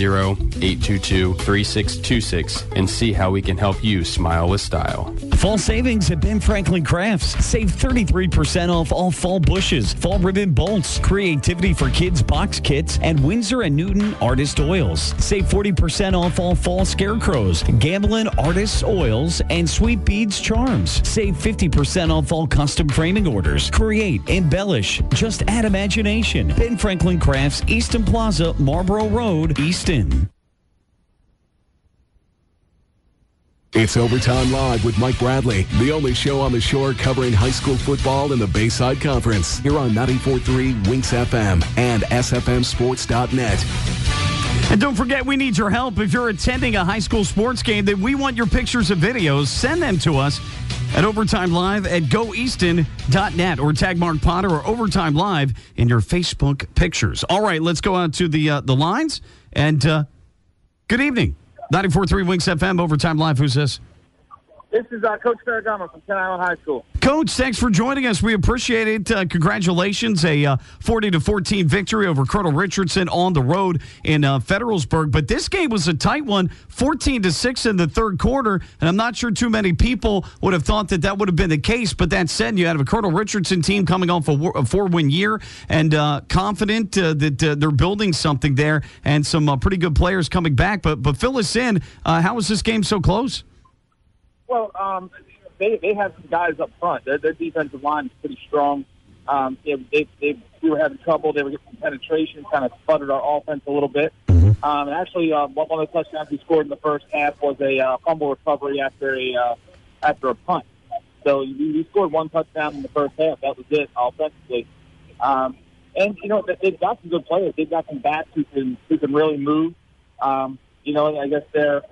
410-822-3626 and see how we can help you smile with style. Fall savings at Ben Franklin Crafts. Save 33% off all fall bushes, fall ribbon bolts, creativity for kids box kits, and Windsor & Newton artist oils. Save 40% off all fall scarecrows, Gamblin artists oils, and Sweet Beads charms. Save 50% off all custom framing orders. Create, embellish, just add imagination. Ben Franklin Crafts, Easton Plaza, Marlboro Road, Easton. It's Overtime Live with Mike Bradley, the only show on the shore covering high school football in the Bayside Conference. Here on 94.3 Winx FM and sfmsports.net. And don't forget, we need your help. If you're attending a high school sports game, then we want your pictures and videos. Send them to us at Overtime Live at goeaston.net or tag Mark Potter or Overtime Live in your Facebook pictures. All right, let's go out to the lines. And good evening. 94.3 Winx FM, Overtime Live. Who's this? This is Coach Ferragamo from Ken Island High School. Coach, thanks for joining us. We appreciate it. Congratulations, a 40-14 victory over Colonel Richardson on the road in Federalsburg. But this game was a tight one, 14-6 in the third quarter, and I'm not sure too many people would have thought that would have been the case. But that said, you had a Colonel Richardson team coming off a 4-win year and confident that they're building something there and some pretty good players coming back. But fill us in. How was this game so close? Well, they have some guys up front. Their defensive line is pretty strong. We were having trouble. They were getting some penetration, kind of sputtered our offense a little bit. And actually, one of the touchdowns we scored in the first half was a fumble recovery after a punt. So we scored one touchdown in the first half. That was it offensively. And they've got some good players. They've got some backs who can really move. I guess their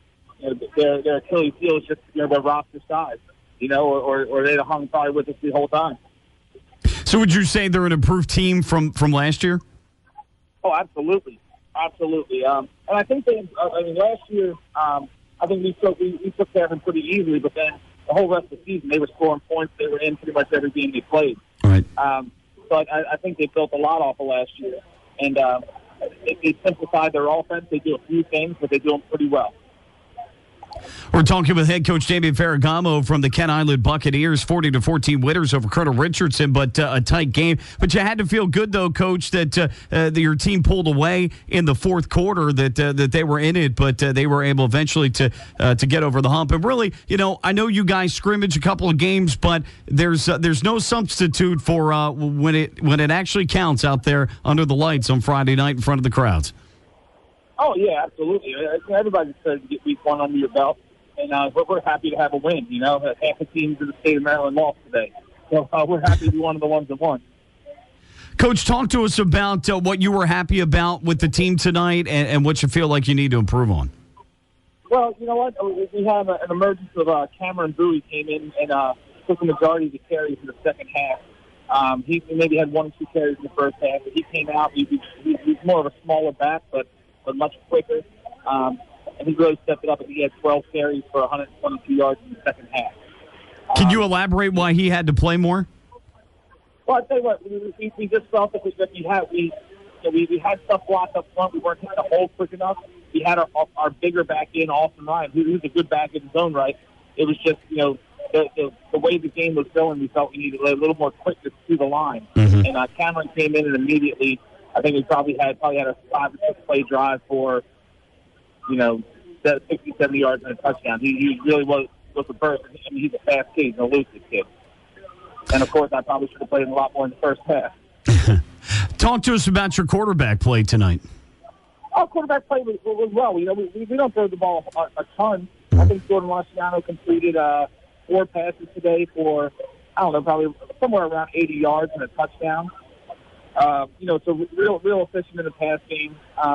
Achilles heel is just their roster size, or they'd have hung probably with us the whole time. So would you say they're an improved team from last year? Oh, absolutely. And I think last year, I think we took care of them pretty easily, but then the whole rest of the season they were scoring points. They were in pretty much every game they played. Right. So I think they built a lot off of last year, and they simplified their offense. They do a few things, but they do them pretty well. We're talking with head coach Damian Ferragamo from the Ken Island Buccaneers, 40-14 winners over Colonel Richardson, but a tight game. But you had to feel good, though, Coach, that your team pulled away in the fourth quarter, that they were in it, but they were able eventually to get over the hump. And really, I know you guys scrimmage a couple of games, but there's no substitute for when it actually counts out there under the lights on Friday night in front of the crowds. Oh, yeah, absolutely. Everybody's excited to get week one under your belt, and we're happy to have a win. Half the teams in the state of Maryland lost today. So we're happy to be one of the ones that won. Coach, talk to us about what you were happy about with the team tonight and what you feel like you need to improve on. Well, you know what? We have an emergence of Cameron Bowie came in and took the majority of the carries in the second half. He maybe had 1 or 2 carries in the first half, but he came out. He's more of a smaller back, but much quicker. And he really stepped it up, and he had 12 carries for 122 yards in the second half. Can you elaborate why he had to play more? Well, I'll tell you what, we just felt that we had stuff blocked up front. We weren't hitting the hole quick enough. We had our bigger back in, Austin Ryan, who's a good back in his own right. It was just, the way the game was going, we felt we needed a little more quickness to the line. Mm-hmm. And Cameron came in and immediately, I think we probably had a 5 or 6 play drive for, 60, 70 yards and a touchdown. He really was a burst. I mean, he's a fast kid. He's an elusive kid. And, of course, I probably should have played him a lot more in the first half. Talk to us about your quarterback play tonight. Our quarterback play was well. We don't throw the ball a ton. I think Jordan Marciano completed 4 passes today for, probably somewhere around 80 yards and a touchdown. So real efficient in the pass game,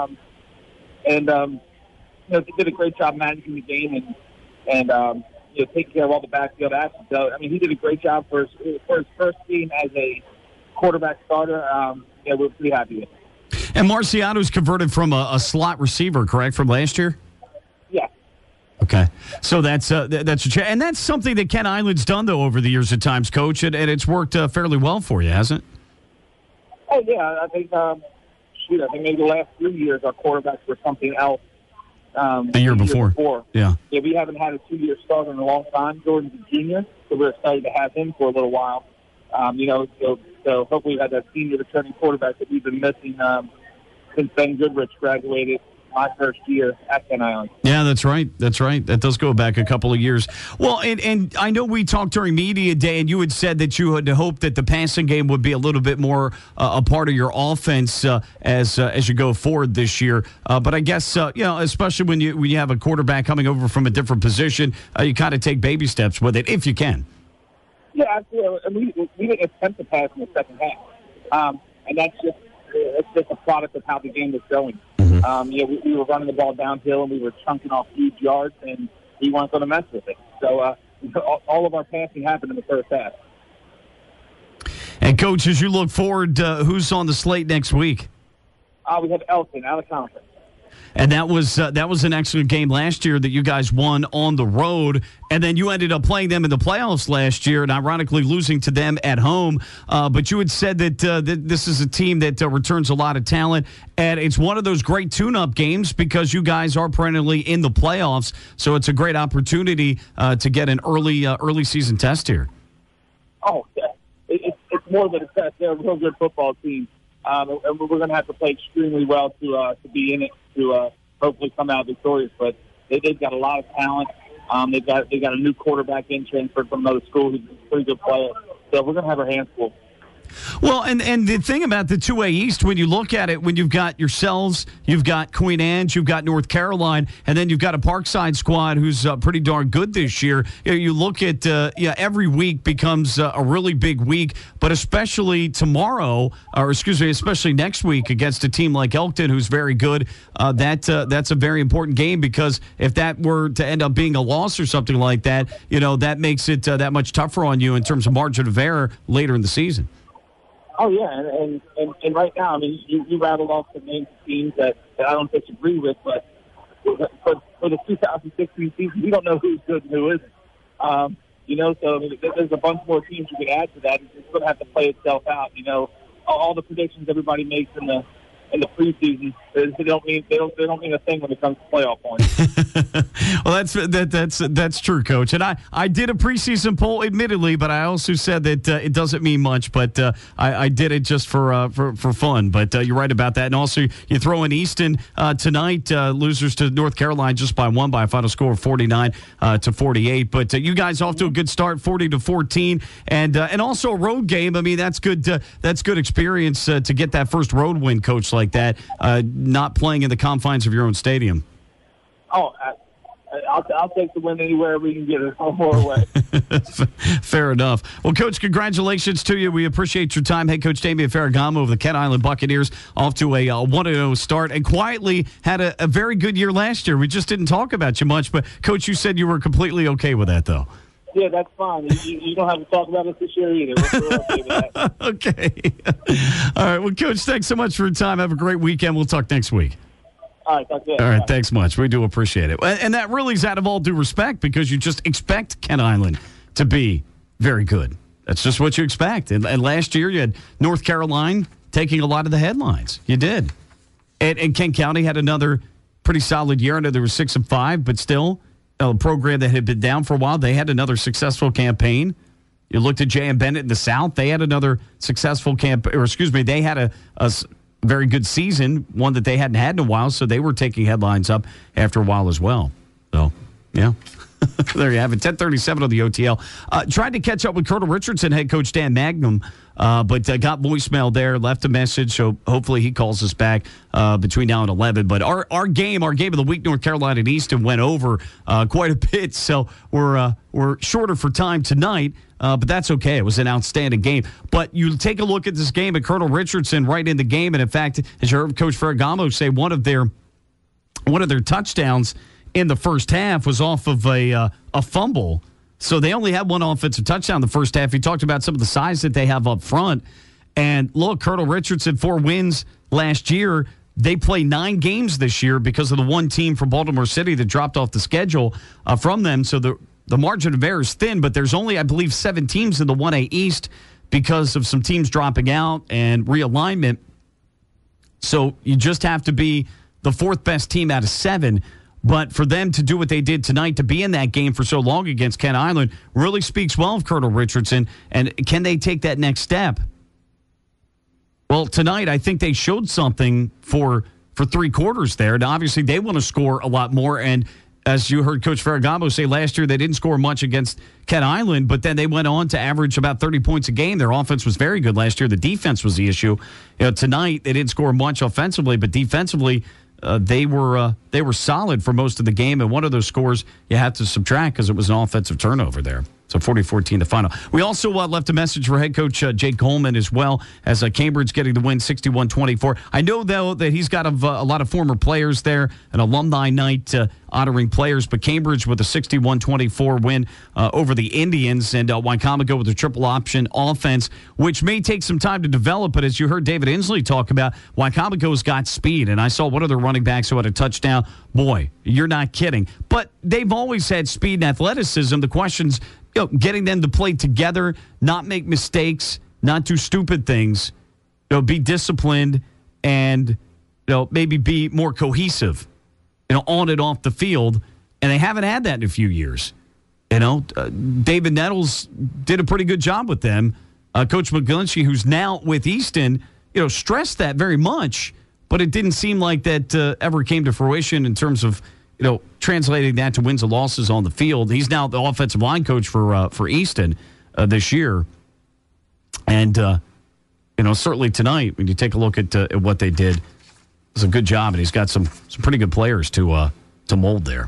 did a great job managing the game and taking care of all the backfield actions. So he did a great job for his first game as a quarterback starter. We're pretty happy with it. And Marciano's converted from a slot receiver, correct, from last year? Yeah. Okay, so that's and that's something that Ken Island's done though over the years at times, Coach, and it's worked fairly well for you, hasn't it? Oh, yeah, I think maybe the last 3 years our quarterbacks were something else. The year before. Yeah, we haven't had a 2-year starter in a long time. Jordan's a junior, so we're excited to have him for a little while. So hopefully we have that senior returning quarterback that we've been missing since Ben Goodrich graduated my first year at Ken Island. Yeah, that's right. That does go back a couple of years. Well, and I know we talked during media day, and you had said that you had hoped that the passing game would be a little bit more a part of your offense as you go forward this year. But I guess especially when you have a quarterback coming over from a different position, you kind of take baby steps with it if you can. Yeah, absolutely. And we didn't attempt to pass in the second half, and that's just a product of how the game was going. Mm-hmm. We were running the ball downhill and we were chunking off huge yards, and we weren't going to mess with it. So all of our passing happened in the first half. And, Coach, as you look forward, who's on the slate next week? We have Elton out of conference. And that was an excellent game last year that you guys won on the road. And then you ended up playing them in the playoffs last year and ironically losing to them at home. But you had said that this is a team that returns a lot of talent. And it's one of those great tune-up games because you guys are perennially in the playoffs. So it's a great opportunity to get an early season test here. Oh, it's more than a test. They're a real good football team. And we're going to have to play extremely well to be in it, to hopefully come out victorious. But they've got a lot of talent. They've got a new quarterback in transferred from another school who's a pretty good player. So we're going to have our hands full. Well, and the thing about the 2A East, when you look at it, when you've got yourselves, you've got Queen Anne's, you've got North Carolina, and then you've got a Parkside squad who's pretty darn good this year. You look at, every week becomes a really big week, but especially tomorrow, especially next week against a team like Elkton, who's very good. That's a very important game because if that were to end up being a loss or something like that, that makes it that much tougher on you in terms of margin of error later in the season. Oh, yeah, and right now, I mean, you rattled off the names of teams that I don't disagree with, but for the 2016 season, we don't know who's good and who isn't. So I mean, there's a bunch more teams you could add to that. It's going to have to play itself out. All the predictions everybody makes in the preseason, they don't mean a thing when it comes to playoff points. Well, that's true, Coach. And I did a preseason poll, admittedly, but I also said that it doesn't mean much. But I did it just for fun. But you're right about that. And also, you throw in Easton tonight, losers to North Carolina just by one by a final score of 49-48. But you guys off to a good start, 40-14, and also a road game. I mean, that's good. That's good experience to get that first road win, Coach, like that. Not playing in the confines of your own stadium. Oh, I'll take the win anywhere we can get it home or away. Fair enough. Well, Coach, congratulations to you. We appreciate your time. Head Coach Damian Ferragamo of the Kent Island Buccaneers off to a 1-0 start and quietly had a very good year last year. We just didn't talk about you much, but, Coach, you said you were completely okay with that, though. Yeah, that's fine. You don't have to talk about it this year either. We're okay with that. Okay. All right. Well, Coach, thanks so much for your time. Have a great weekend. We'll talk next week. All right. That's it. All right. Thanks much. We do appreciate it. And that really is out of all due respect because you just expect Kent Island to be very good. That's just what you expect. And last year you had North Carolina taking a lot of the headlines. You did. And Kent County had another pretty solid year. I know there was 6-5, but still a program that had been down for a while. They had another successful campaign. You looked at J.M. Bennett in the South. They had another successful they had a very good season, one that they hadn't had in a while, so they were taking headlines up after a while as well. So, yeah. There you have it, 10:37 on the OTL. Tried to catch up with Colonel Richardson, head coach Dan Magnum, but got voicemail there, left a message, so hopefully he calls us back between now and 11. But our game of the week, North Carolina and Easton, went over quite a bit, so we're shorter for time tonight. But that's okay. It was an outstanding game. But you take a look at this game, and Colonel Richardson right in the game, and in fact, as you heard Coach Ferragamo say, one of their touchdowns in the first half was off of a fumble. So they only had one offensive touchdown in the first half. He talked about some of the size that they have up front. And look, Colonel Richardson, 4 wins last year. They play 9 games this year because of the one team from Baltimore City that dropped off the schedule from them. So the margin of error is thin, but there's only, I believe, 7 teams in the 1A East because of some teams dropping out and realignment. So you just have to be the 4th best team out of 7. But for them to do what they did tonight, to be in that game for so long against Kent Island, really speaks well of Colonel Richardson. And can they take that next step? Well, tonight I think they showed something for 3 quarters there. And obviously they want to score a lot more. And as you heard Coach Ferragamo say last year, they didn't score much against Kent Island, but then they went on to average about 30 points a game. Their offense was very good last year. The defense was the issue. Tonight they didn't score much offensively, but defensively, they were solid for most of the game, and one of those scores you have to subtract because it was an offensive turnover there. So So 40-14 the final. We also left a message for head coach Jake Coleman as well, as Cambridge getting the win 61-24. I know, though, that he's got a lot of former players there, an alumni night honoring players, but Cambridge with a 61-24 win over the Indians, and Wicomico with a triple option offense, which may take some time to develop, but as you heard David Inslee talk about, Wicomico's got speed, and I saw one of their running backs who had a touchdown. Boy, you're not kidding. But they've always had speed and athleticism. The question's, getting them to play together, not make mistakes, not do stupid things, be disciplined, and maybe be more cohesive, on and off the field. And they haven't had that in a few years. David Nettles did a pretty good job with them. Coach McGlinchey, who's now with Easton, stressed that very much, but it didn't seem like that ever came to fruition in terms of translating that to wins and losses on the field. He's now the offensive line coach for Easton this year. And, certainly tonight, when you take a look at what they did, it's a good job, and he's got some pretty good players to mold there.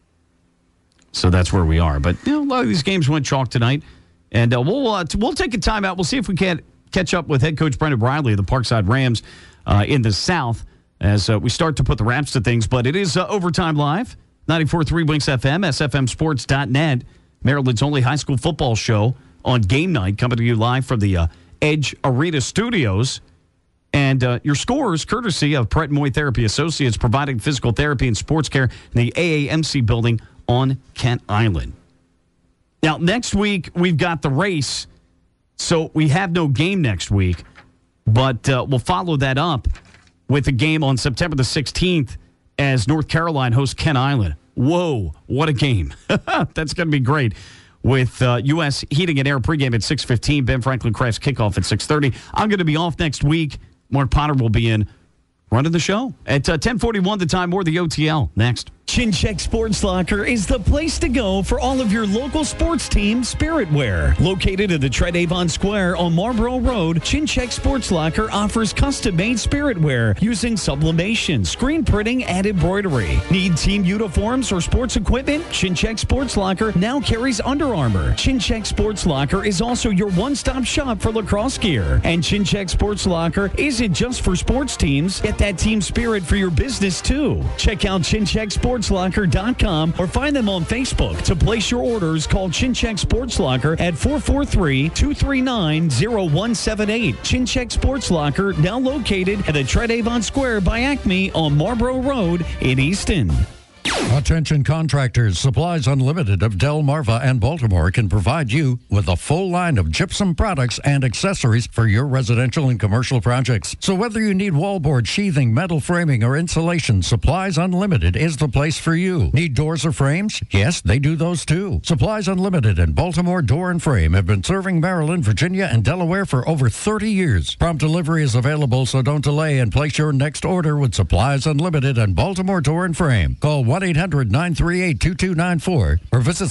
So that's where we are. But, a lot of these games went chalk tonight, and we'll take a timeout. We'll see if we can't catch up with head coach Brendan Riley of the Parkside Rams in the South, as we start to put the wraps to things. But it is Overtime Live, 94.3 Winks FM, sfmsports.net, Maryland's only high school football show on game night, coming to you live from the Edge Arena Studios. And your scores, courtesy of Pret Moy Therapy Associates, providing physical therapy and sports care in the AAMC building on Kent Island. Now, next week, we've got the race, so we have no game next week, but we'll follow that up with a game on September the 16th as North Carolina hosts Kent Island. Whoa, what a game. That's going to be great. With U.S. Heating and Air pregame at 6:15, Ben Franklin Crafts kickoff at 6:30. I'm going to be off next week. Mark Potter will be in running the show at 10:41 the time, more the OTL next. Chincheck Sports Locker is the place to go for all of your local sports team spirit wear. Located at the Tread Avon Square on Marlboro Road, Chincheck Sports Locker offers custom-made spirit wear using sublimation, screen printing, and embroidery. Need team uniforms or sports equipment? Chincheck Sports Locker now carries Under Armour. Chincheck Sports Locker is also your one-stop shop for lacrosse gear. And Chincheck Sports Locker isn't just for sports teams. Get that team spirit for your business, too. Check out ChincheckSportsLocker.com or find them on Facebook. To place your orders, call Chincheck Sports Locker at 443-239-0178. Chincheck Sports Locker, now located at the Tread Avon Square by Acme on Marlboro Road in Easton. Attention contractors, Supplies Unlimited of Delmarva and Baltimore can provide you with a full line of gypsum products and accessories for your residential and commercial projects. So whether you need wallboard, sheathing, metal framing, or insulation, Supplies Unlimited is the place for you. Need doors or frames? Yes, they do those too. Supplies Unlimited and Baltimore Door and Frame have been serving Maryland, Virginia, and Delaware for over 30 years. Prompt delivery is available, so don't delay and place your next order with Supplies Unlimited and Baltimore Door and Frame. Call 1-800-938-2294 or visit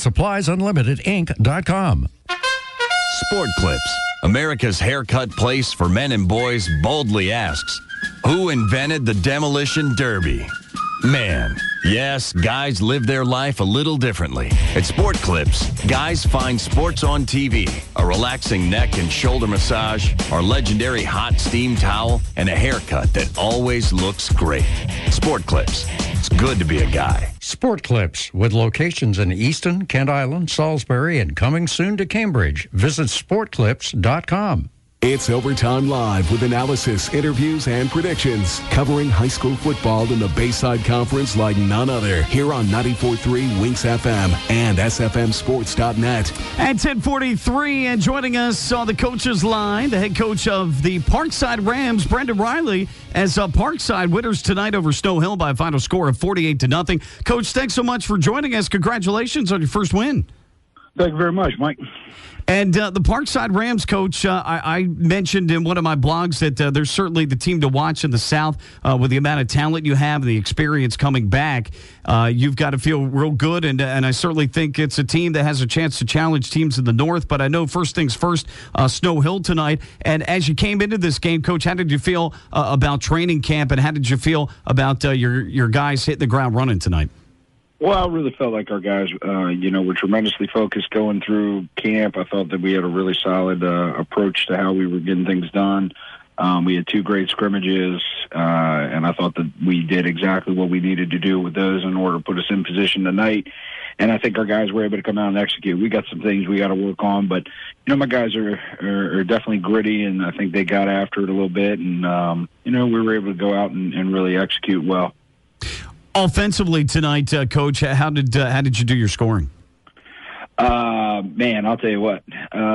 suppliesunlimitedinc.com. Sport Clips, America's haircut place for men and boys, boldly asks, who invented the Demolition Derby? Man, yes, guys live their life a little differently. At Sport Clips, guys find sports on TV, a relaxing neck and shoulder massage, our legendary hot steam towel, and a haircut that always looks great. Sport Clips. It's good to be a guy. Sport Clips, with locations in Easton, Kent Island, Salisbury, and coming soon to Cambridge. Visit sportclips.com. It's Overtime Live with analysis, interviews, and predictions, covering high school football in the Bayside Conference like none other. Here on 94.3 Winks FM and sfmsports.net. At 10:43, and joining us on the coach's line, the head coach of the Parkside Rams, Brendan Riley, as Parkside winners tonight over Snow Hill by a final score of 48-0. Coach, thanks so much for joining us. Congratulations on your first win. Thank you very much, Mike. And the Parkside Rams, Coach, I mentioned in one of my blogs that they're certainly the team to watch in the South with the amount of talent you have and the experience coming back. You've got to feel real good, and I certainly think it's a team that has a chance to challenge teams in the North. But I know first things first, Snow Hill tonight. And as you came into this game, Coach, how did you feel about training camp, and how did you feel about your guys hitting the ground running tonight? Well, I really felt like our guys, were tremendously focused going through camp. I thought that we had a really solid approach to how we were getting things done. We had 2 great scrimmages, and I thought that we did exactly what we needed to do with those in order to put us in position tonight. And I think our guys were able to come out and execute. We got some things we got to work on, but my guys are definitely gritty, and I think they got after it a little bit, and we were able to go out and really execute well. Offensively tonight, Coach, how did you do your scoring? Man, I'll tell you what.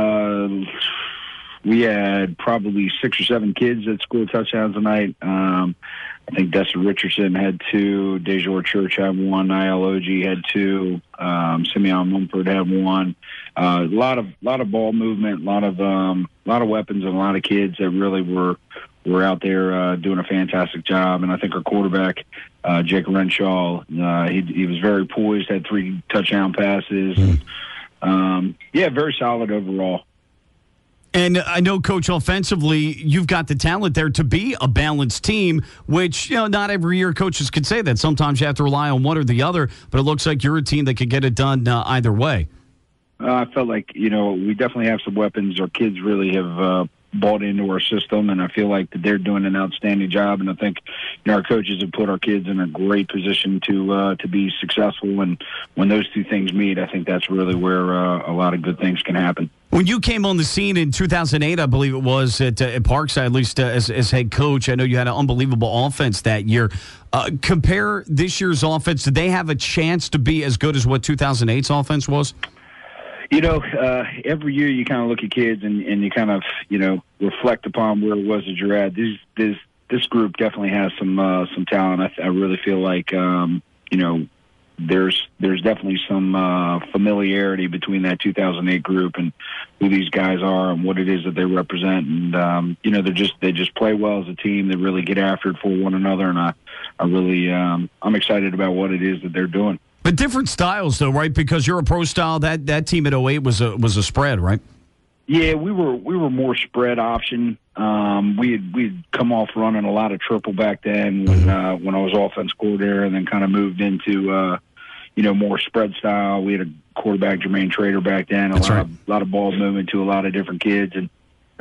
We had probably 6 or 7 kids that scored touchdowns tonight. I think Destin Richardson had 2, Dejor Church had 1, Niall Oji had 2, Simeon Mumford had 1. A lot of ball movement, a lot of weapons, and a lot of kids that really were out there doing a fantastic job. And I think our quarterback, Jake Renshaw, he was very poised, had 3 touchdown passes. Very solid overall. And I know, Coach, offensively, you've got the talent there to be a balanced team, which, not every year coaches can say that. Sometimes you have to rely on one or the other, but it looks like you're a team that could get it done either way. I felt like, we definitely have some weapons. Our kids really have bought into our system, and I feel like that they're doing an outstanding job. And I think our coaches have put our kids in a great position to be successful. And when those 2 things meet, I think that's really where a lot of good things can happen. When you came on the scene in 2008, I believe it was, at Parkside, at least as head coach, I know you had an unbelievable offense that year. Compare this year's offense. Did they have a chance to be as good as what 2008's offense was? Every year you kind of look at kids and you kind of, reflect upon where it was that you're at. This group definitely has some talent. I really feel like, there's definitely some familiarity between that 2008 group and who these guys are and what it is that they represent. And, they just play well as a team. They really get after it for one another. And I'm excited about what it is that they're doing. But different styles, though, right? Because you're a pro style. That team at 08 was a spread, right? Yeah, we were more spread option. We'd come off running a lot of triple back then when I was offense coordinator, and then kind of moved into more spread style. We had a quarterback, Jermaine Trader, back then. A lot of ball movement to a lot of different kids, and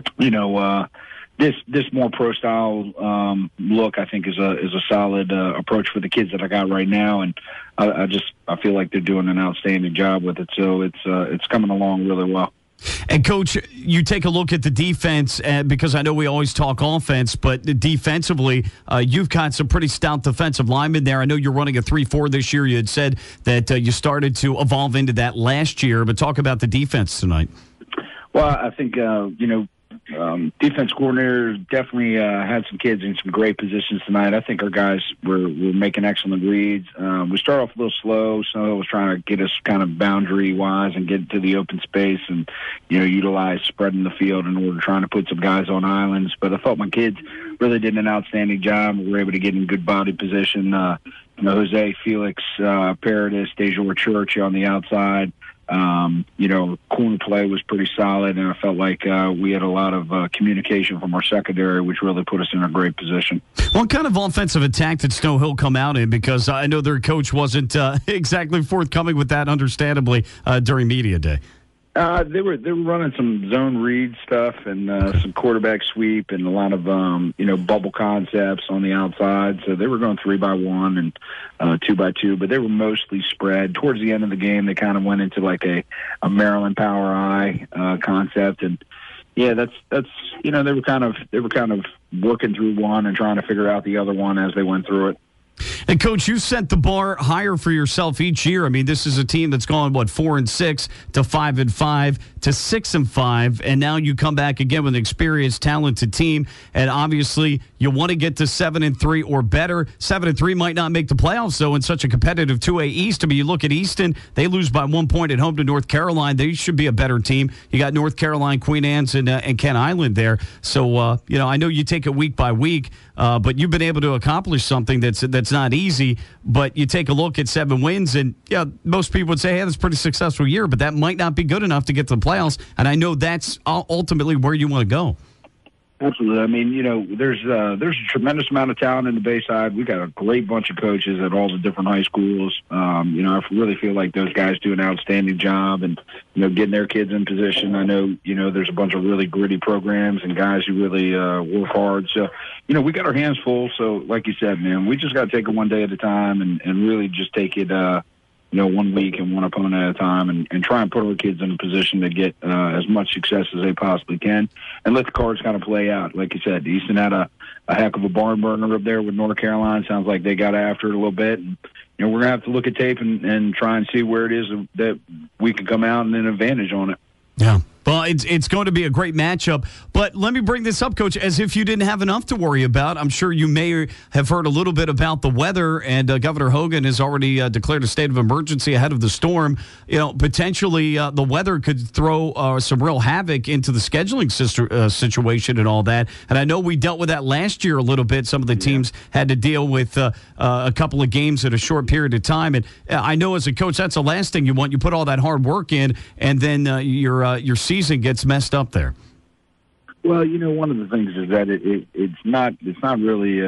this more pro style look, I think, is a solid approach for the kids that I got right now, and I feel like they're doing an outstanding job with it. So it's coming along really well. And, Coach, you take a look at the defense, because I know we always talk offense, but defensively, you've got some pretty stout defensive linemen there. I know you're running a 3-4 this year. You had said that you started to evolve into that last year, but talk about the defense tonight. Well, I think, defense coordinator definitely had some kids in some great positions tonight. I think our guys were making excellent reads. We started off a little slow. Snow was trying to get us kind of boundary-wise and get to the open space and, utilize spreading the field in order to trying to put some guys on islands. But I thought my kids really did an outstanding job. We were able to get in good body position. Jose, Felix, Paradis, Dejor Church on the outside. Corner play was pretty solid, and I felt like we had a lot of communication from our secondary, which really put us in a great position. What kind of offensive attack did Snow Hill come out in? Because I know their coach wasn't exactly forthcoming with that, understandably, during media day. They were running some zone read stuff and some quarterback sweep and a lot of bubble concepts on the outside. So they were going 3-by-1 and 2-by-2, but they were mostly spread. Towards the end of the game, they kind of went into like a Maryland Power I concept, and yeah, that's they were kind of working through one and trying to figure out the other one as they went through it. And, Coach, you set the bar higher for yourself each year. I mean, this is a team that's gone, 4-6 to 5-5 to 6-5, and now you come back again with an experienced, talented team, and obviously you want to get to 7-3 or better. 7-3 might not make the playoffs, though, in such a competitive 2A East. I mean, you look at Easton, they lose by 1 point at home to North Carolina. They should be a better team. You got North Carolina, Queen Anne's, and Kent Island there. So, I know you take it week by week, but you've been able to accomplish something that's not easy. But you take a look at 7 wins, and most people would say, hey, that's a pretty successful year, but that might not be good enough to get to the playoffs. And I know that's ultimately where you want to go. Absolutely. I mean, there's a tremendous amount of talent in the Bayside. We got a great bunch of coaches at all the different high schools. I really feel like those guys do an outstanding job and, getting their kids in position. I know, there's a bunch of really gritty programs and guys who really work hard. So, we got our hands full. So, like you said, man, we just got to take it one day at a time and really just take it, 1 week and one opponent at a time and try and put our kids in a position to get as much success as they possibly can and let the cards kind of play out. Like you said, Easton had a heck of a barn burner up there with North Carolina. Sounds like they got after it a little bit. And, we're going to have to look at tape and try and see where it is that we can come out and an advantage on it. Yeah. Well, it's going to be a great matchup. But let me bring this up, Coach, as if you didn't have enough to worry about. I'm sure you may have heard a little bit about the weather, and Governor Hogan has already declared a state of emergency ahead of the storm. Potentially the weather could throw some real havoc into the scheduling situation and all that. And I know we dealt with that last year a little bit. Some of the teams had to deal with a couple of games in a short period of time. And I know as a coach, that's the last thing you want. You put all that hard work in, and then your season gets messed up there. Well, one of the things is that it's not really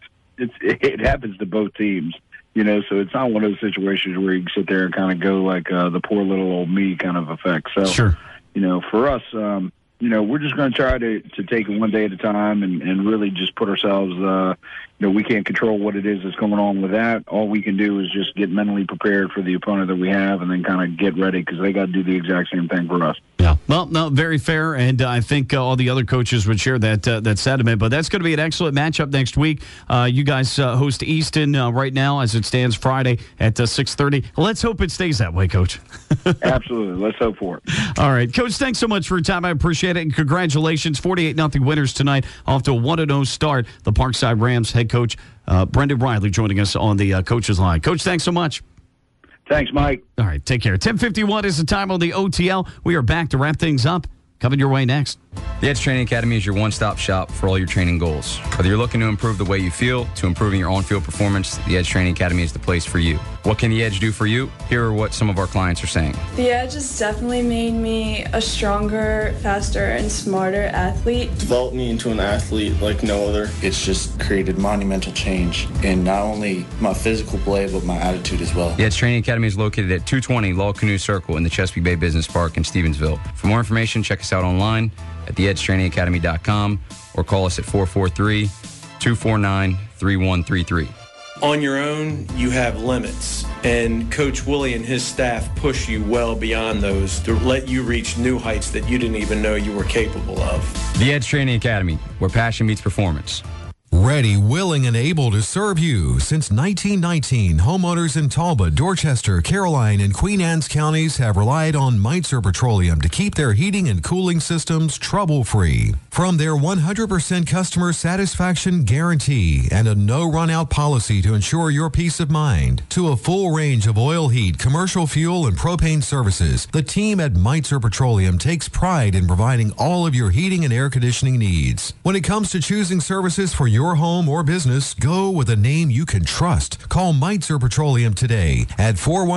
it happens to both teams, so it's not one of those situations where you can sit there and kind of go like the poor little old me kind of effect. So, sure. For us, we're just going to try to take it one day at a time and really just put ourselves, we can't control what it is that's going on with that. All we can do is just get mentally prepared for the opponent that we have and then kind of get ready because they got to do the exact same thing for us. Yeah, well, no, very fair, and I think all the other coaches would share that sentiment. But that's going to be an excellent matchup next week. You guys host Easton right now as it stands Friday at 6:30. Let's hope it stays that way, Coach. Absolutely. Let's hope for it. All right, Coach, thanks so much for your time. I appreciate it, and congratulations. 48-0 winners tonight, off to a 1-0 start. The Parkside Rams head coach Brendan Riley joining us on the Coach's Line. Coach, thanks so much. Thanks, Mike. All right, take care. 10:51 is the time on the OTL. We are back to wrap things up. Coming your way next. The Edge Training Academy is your one-stop shop for all your training goals. Whether you're looking to improve the way you feel to improving your on-field performance, the Edge Training Academy is the place for you. What can the Edge do for you? Here are what some of our clients are saying. The Edge has definitely made me a stronger, faster, and smarter athlete. Developed me into an athlete like no other. It's just created monumental change in not only my physical play, but my attitude as well. The Edge Training Academy is located at 220 Law Canoe Circle in the Chesapeake Bay Business Park in Stevensville. For more information, check us out online at theedgetrainingacademy.com or call us at 443-249-3133. On your own, you have limits, and Coach Willie and his staff push you well beyond those to let you reach new heights that you didn't even know you were capable of. The Edge Training Academy, where passion meets performance. Ready, willing, and able to serve you. Since 1919, homeowners in Talbot, Dorchester, Caroline, and Queen Anne's counties have relied on Meitzer Petroleum to keep their heating and cooling systems trouble-free. From their 100% customer satisfaction guarantee and a no-run-out policy to ensure your peace of mind, to a full range of oil heat, commercial fuel, and propane services, the team at Meitzer Petroleum takes pride in providing all of your heating and air conditioning needs. When it comes to choosing services for your home or business, go with a name you can trust. Call Meitzer Petroleum today at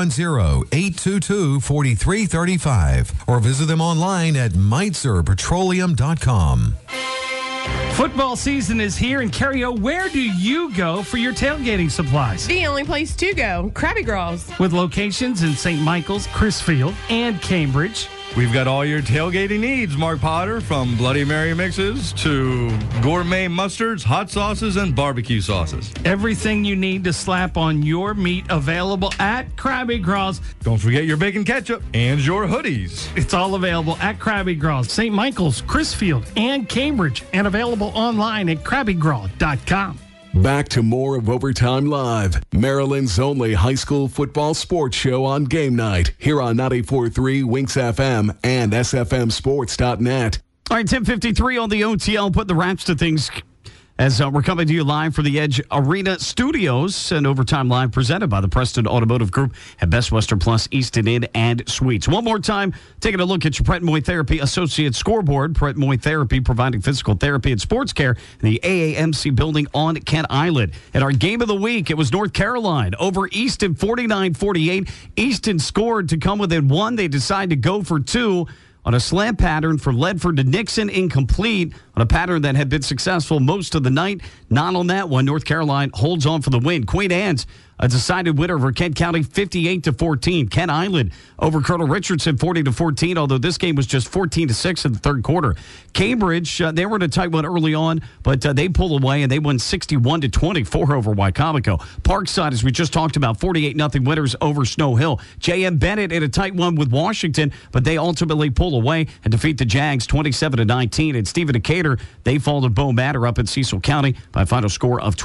410-822-4335 or visit them online at meitzerpetroleum.com. Football season is here, and Carrio, where do you go for your tailgating supplies? The only place to go, Krabby Girls. With locations in St. Michael's, Crisfield, and Cambridge. We've got all your tailgating needs, Mark Potter, from Bloody Mary mixes to gourmet mustards, hot sauces, and barbecue sauces. Everything you need to slap on your meat available at Krabby Girls. Don't forget your bacon ketchup and your hoodies. It's all available at Krabby Girls, St. Michael's, Crisfield, and Cambridge, and available online at KrabbyGirl.com. Back to more of Overtime Live, Maryland's only high school football sports show on game night, here on 94.3 Winx FM and SFMSports.net. All right, 10:53 on the OTL. Put the wraps to things as we're coming to you live from the Edge Arena Studios and Overtime Live presented by the Preston Automotive Group at Best Western Plus, Easton Inn and Suites. One more time, taking a look at your Pret Moy Therapy Associate Scoreboard. Pret Moy Therapy providing physical therapy and sports care in the AAMC building on Kent Island. And our game of the week, it was North Carolina over Easton 49-48. Easton scored to come within one. They decided to go for two on a slant pattern for Ledford to Nixon, incomplete on a pattern that had been successful most of the night. Not on that one. North Carolina holds on for the win. Queen Anne's a decided winner over Kent County, 58-14. Kent Island over Colonel Richardson, 40-14, although this game was just 14-6 in the third quarter. Cambridge, they were in a tight one early on, but they pulled away, and they won 61-24 over Wycomico. Parkside, as we just talked about, 48-0 winners over Snow Hill. J.M. Bennett in a tight one with Washington, but they ultimately pull away and defeat the Jags 27-19. And Stephen Decatur, they fall to Bo Matter up in Cecil County by a final score of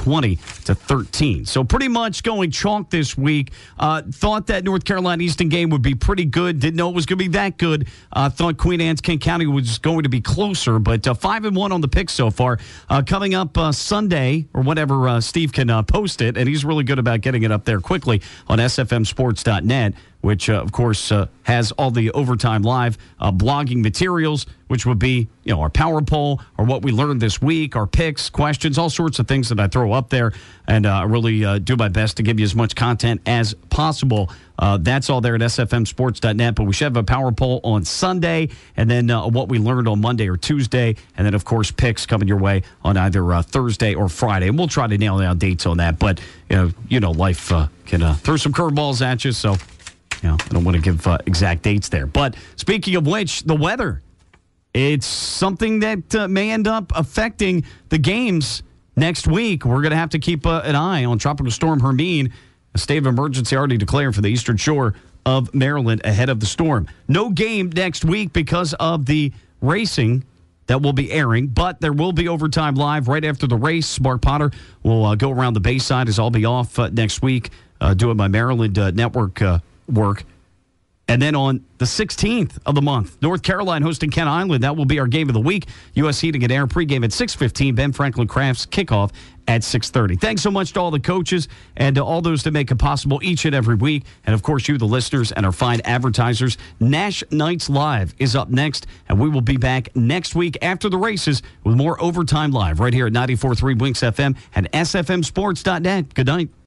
20-13. So pretty much going chalk this week. Thought that North Carolina Easton game would be pretty good. Didn't know it was going to be that good. Thought Queen Anne's Kent County was going to be closer, but 5-1 on the picks so far. Coming up Sunday or whatever, Steve can post it, and he's really good about getting it up there quickly on sfmsports.net, which, of course, has all the Overtime Live blogging materials, which would be, our power poll or what we learned this week, our picks, questions, all sorts of things that I throw up there. And I really do my best to give you as much content as possible. That's all there at sfmsports.net. But we should have a power poll on Sunday, and then what we learned on Monday or Tuesday. And then, of course, picks coming your way on either Thursday or Friday. And we'll try to nail down dates on that. But, life can throw some curveballs at you. So, I don't want to give exact dates there. But speaking of which, the weather. It's something that may end up affecting the games next week. We're going to have to keep an eye on Tropical Storm Hermine. A state of emergency already declared for the eastern shore of Maryland ahead of the storm. No game next week because of the racing that will be airing, but there will be Overtime Live right after the race. Mark Potter will go around the Bayside as I'll be off next week doing my Maryland network work. And then on the 16th of the month, North Carolina hosting Kent Island. That will be our game of the week. U.S. Heating and Air pregame at 6:15. Ben Franklin Crafts kickoff at 6:30. Thanks so much to all the coaches and to all those that make it possible each and every week. And, of course, you, the listeners, and our fine advertisers. Nash Nights Live is up next, and we will be back next week after the races with more Overtime Live right here at 94.3 Winx FM and sfmsports.net. Good night.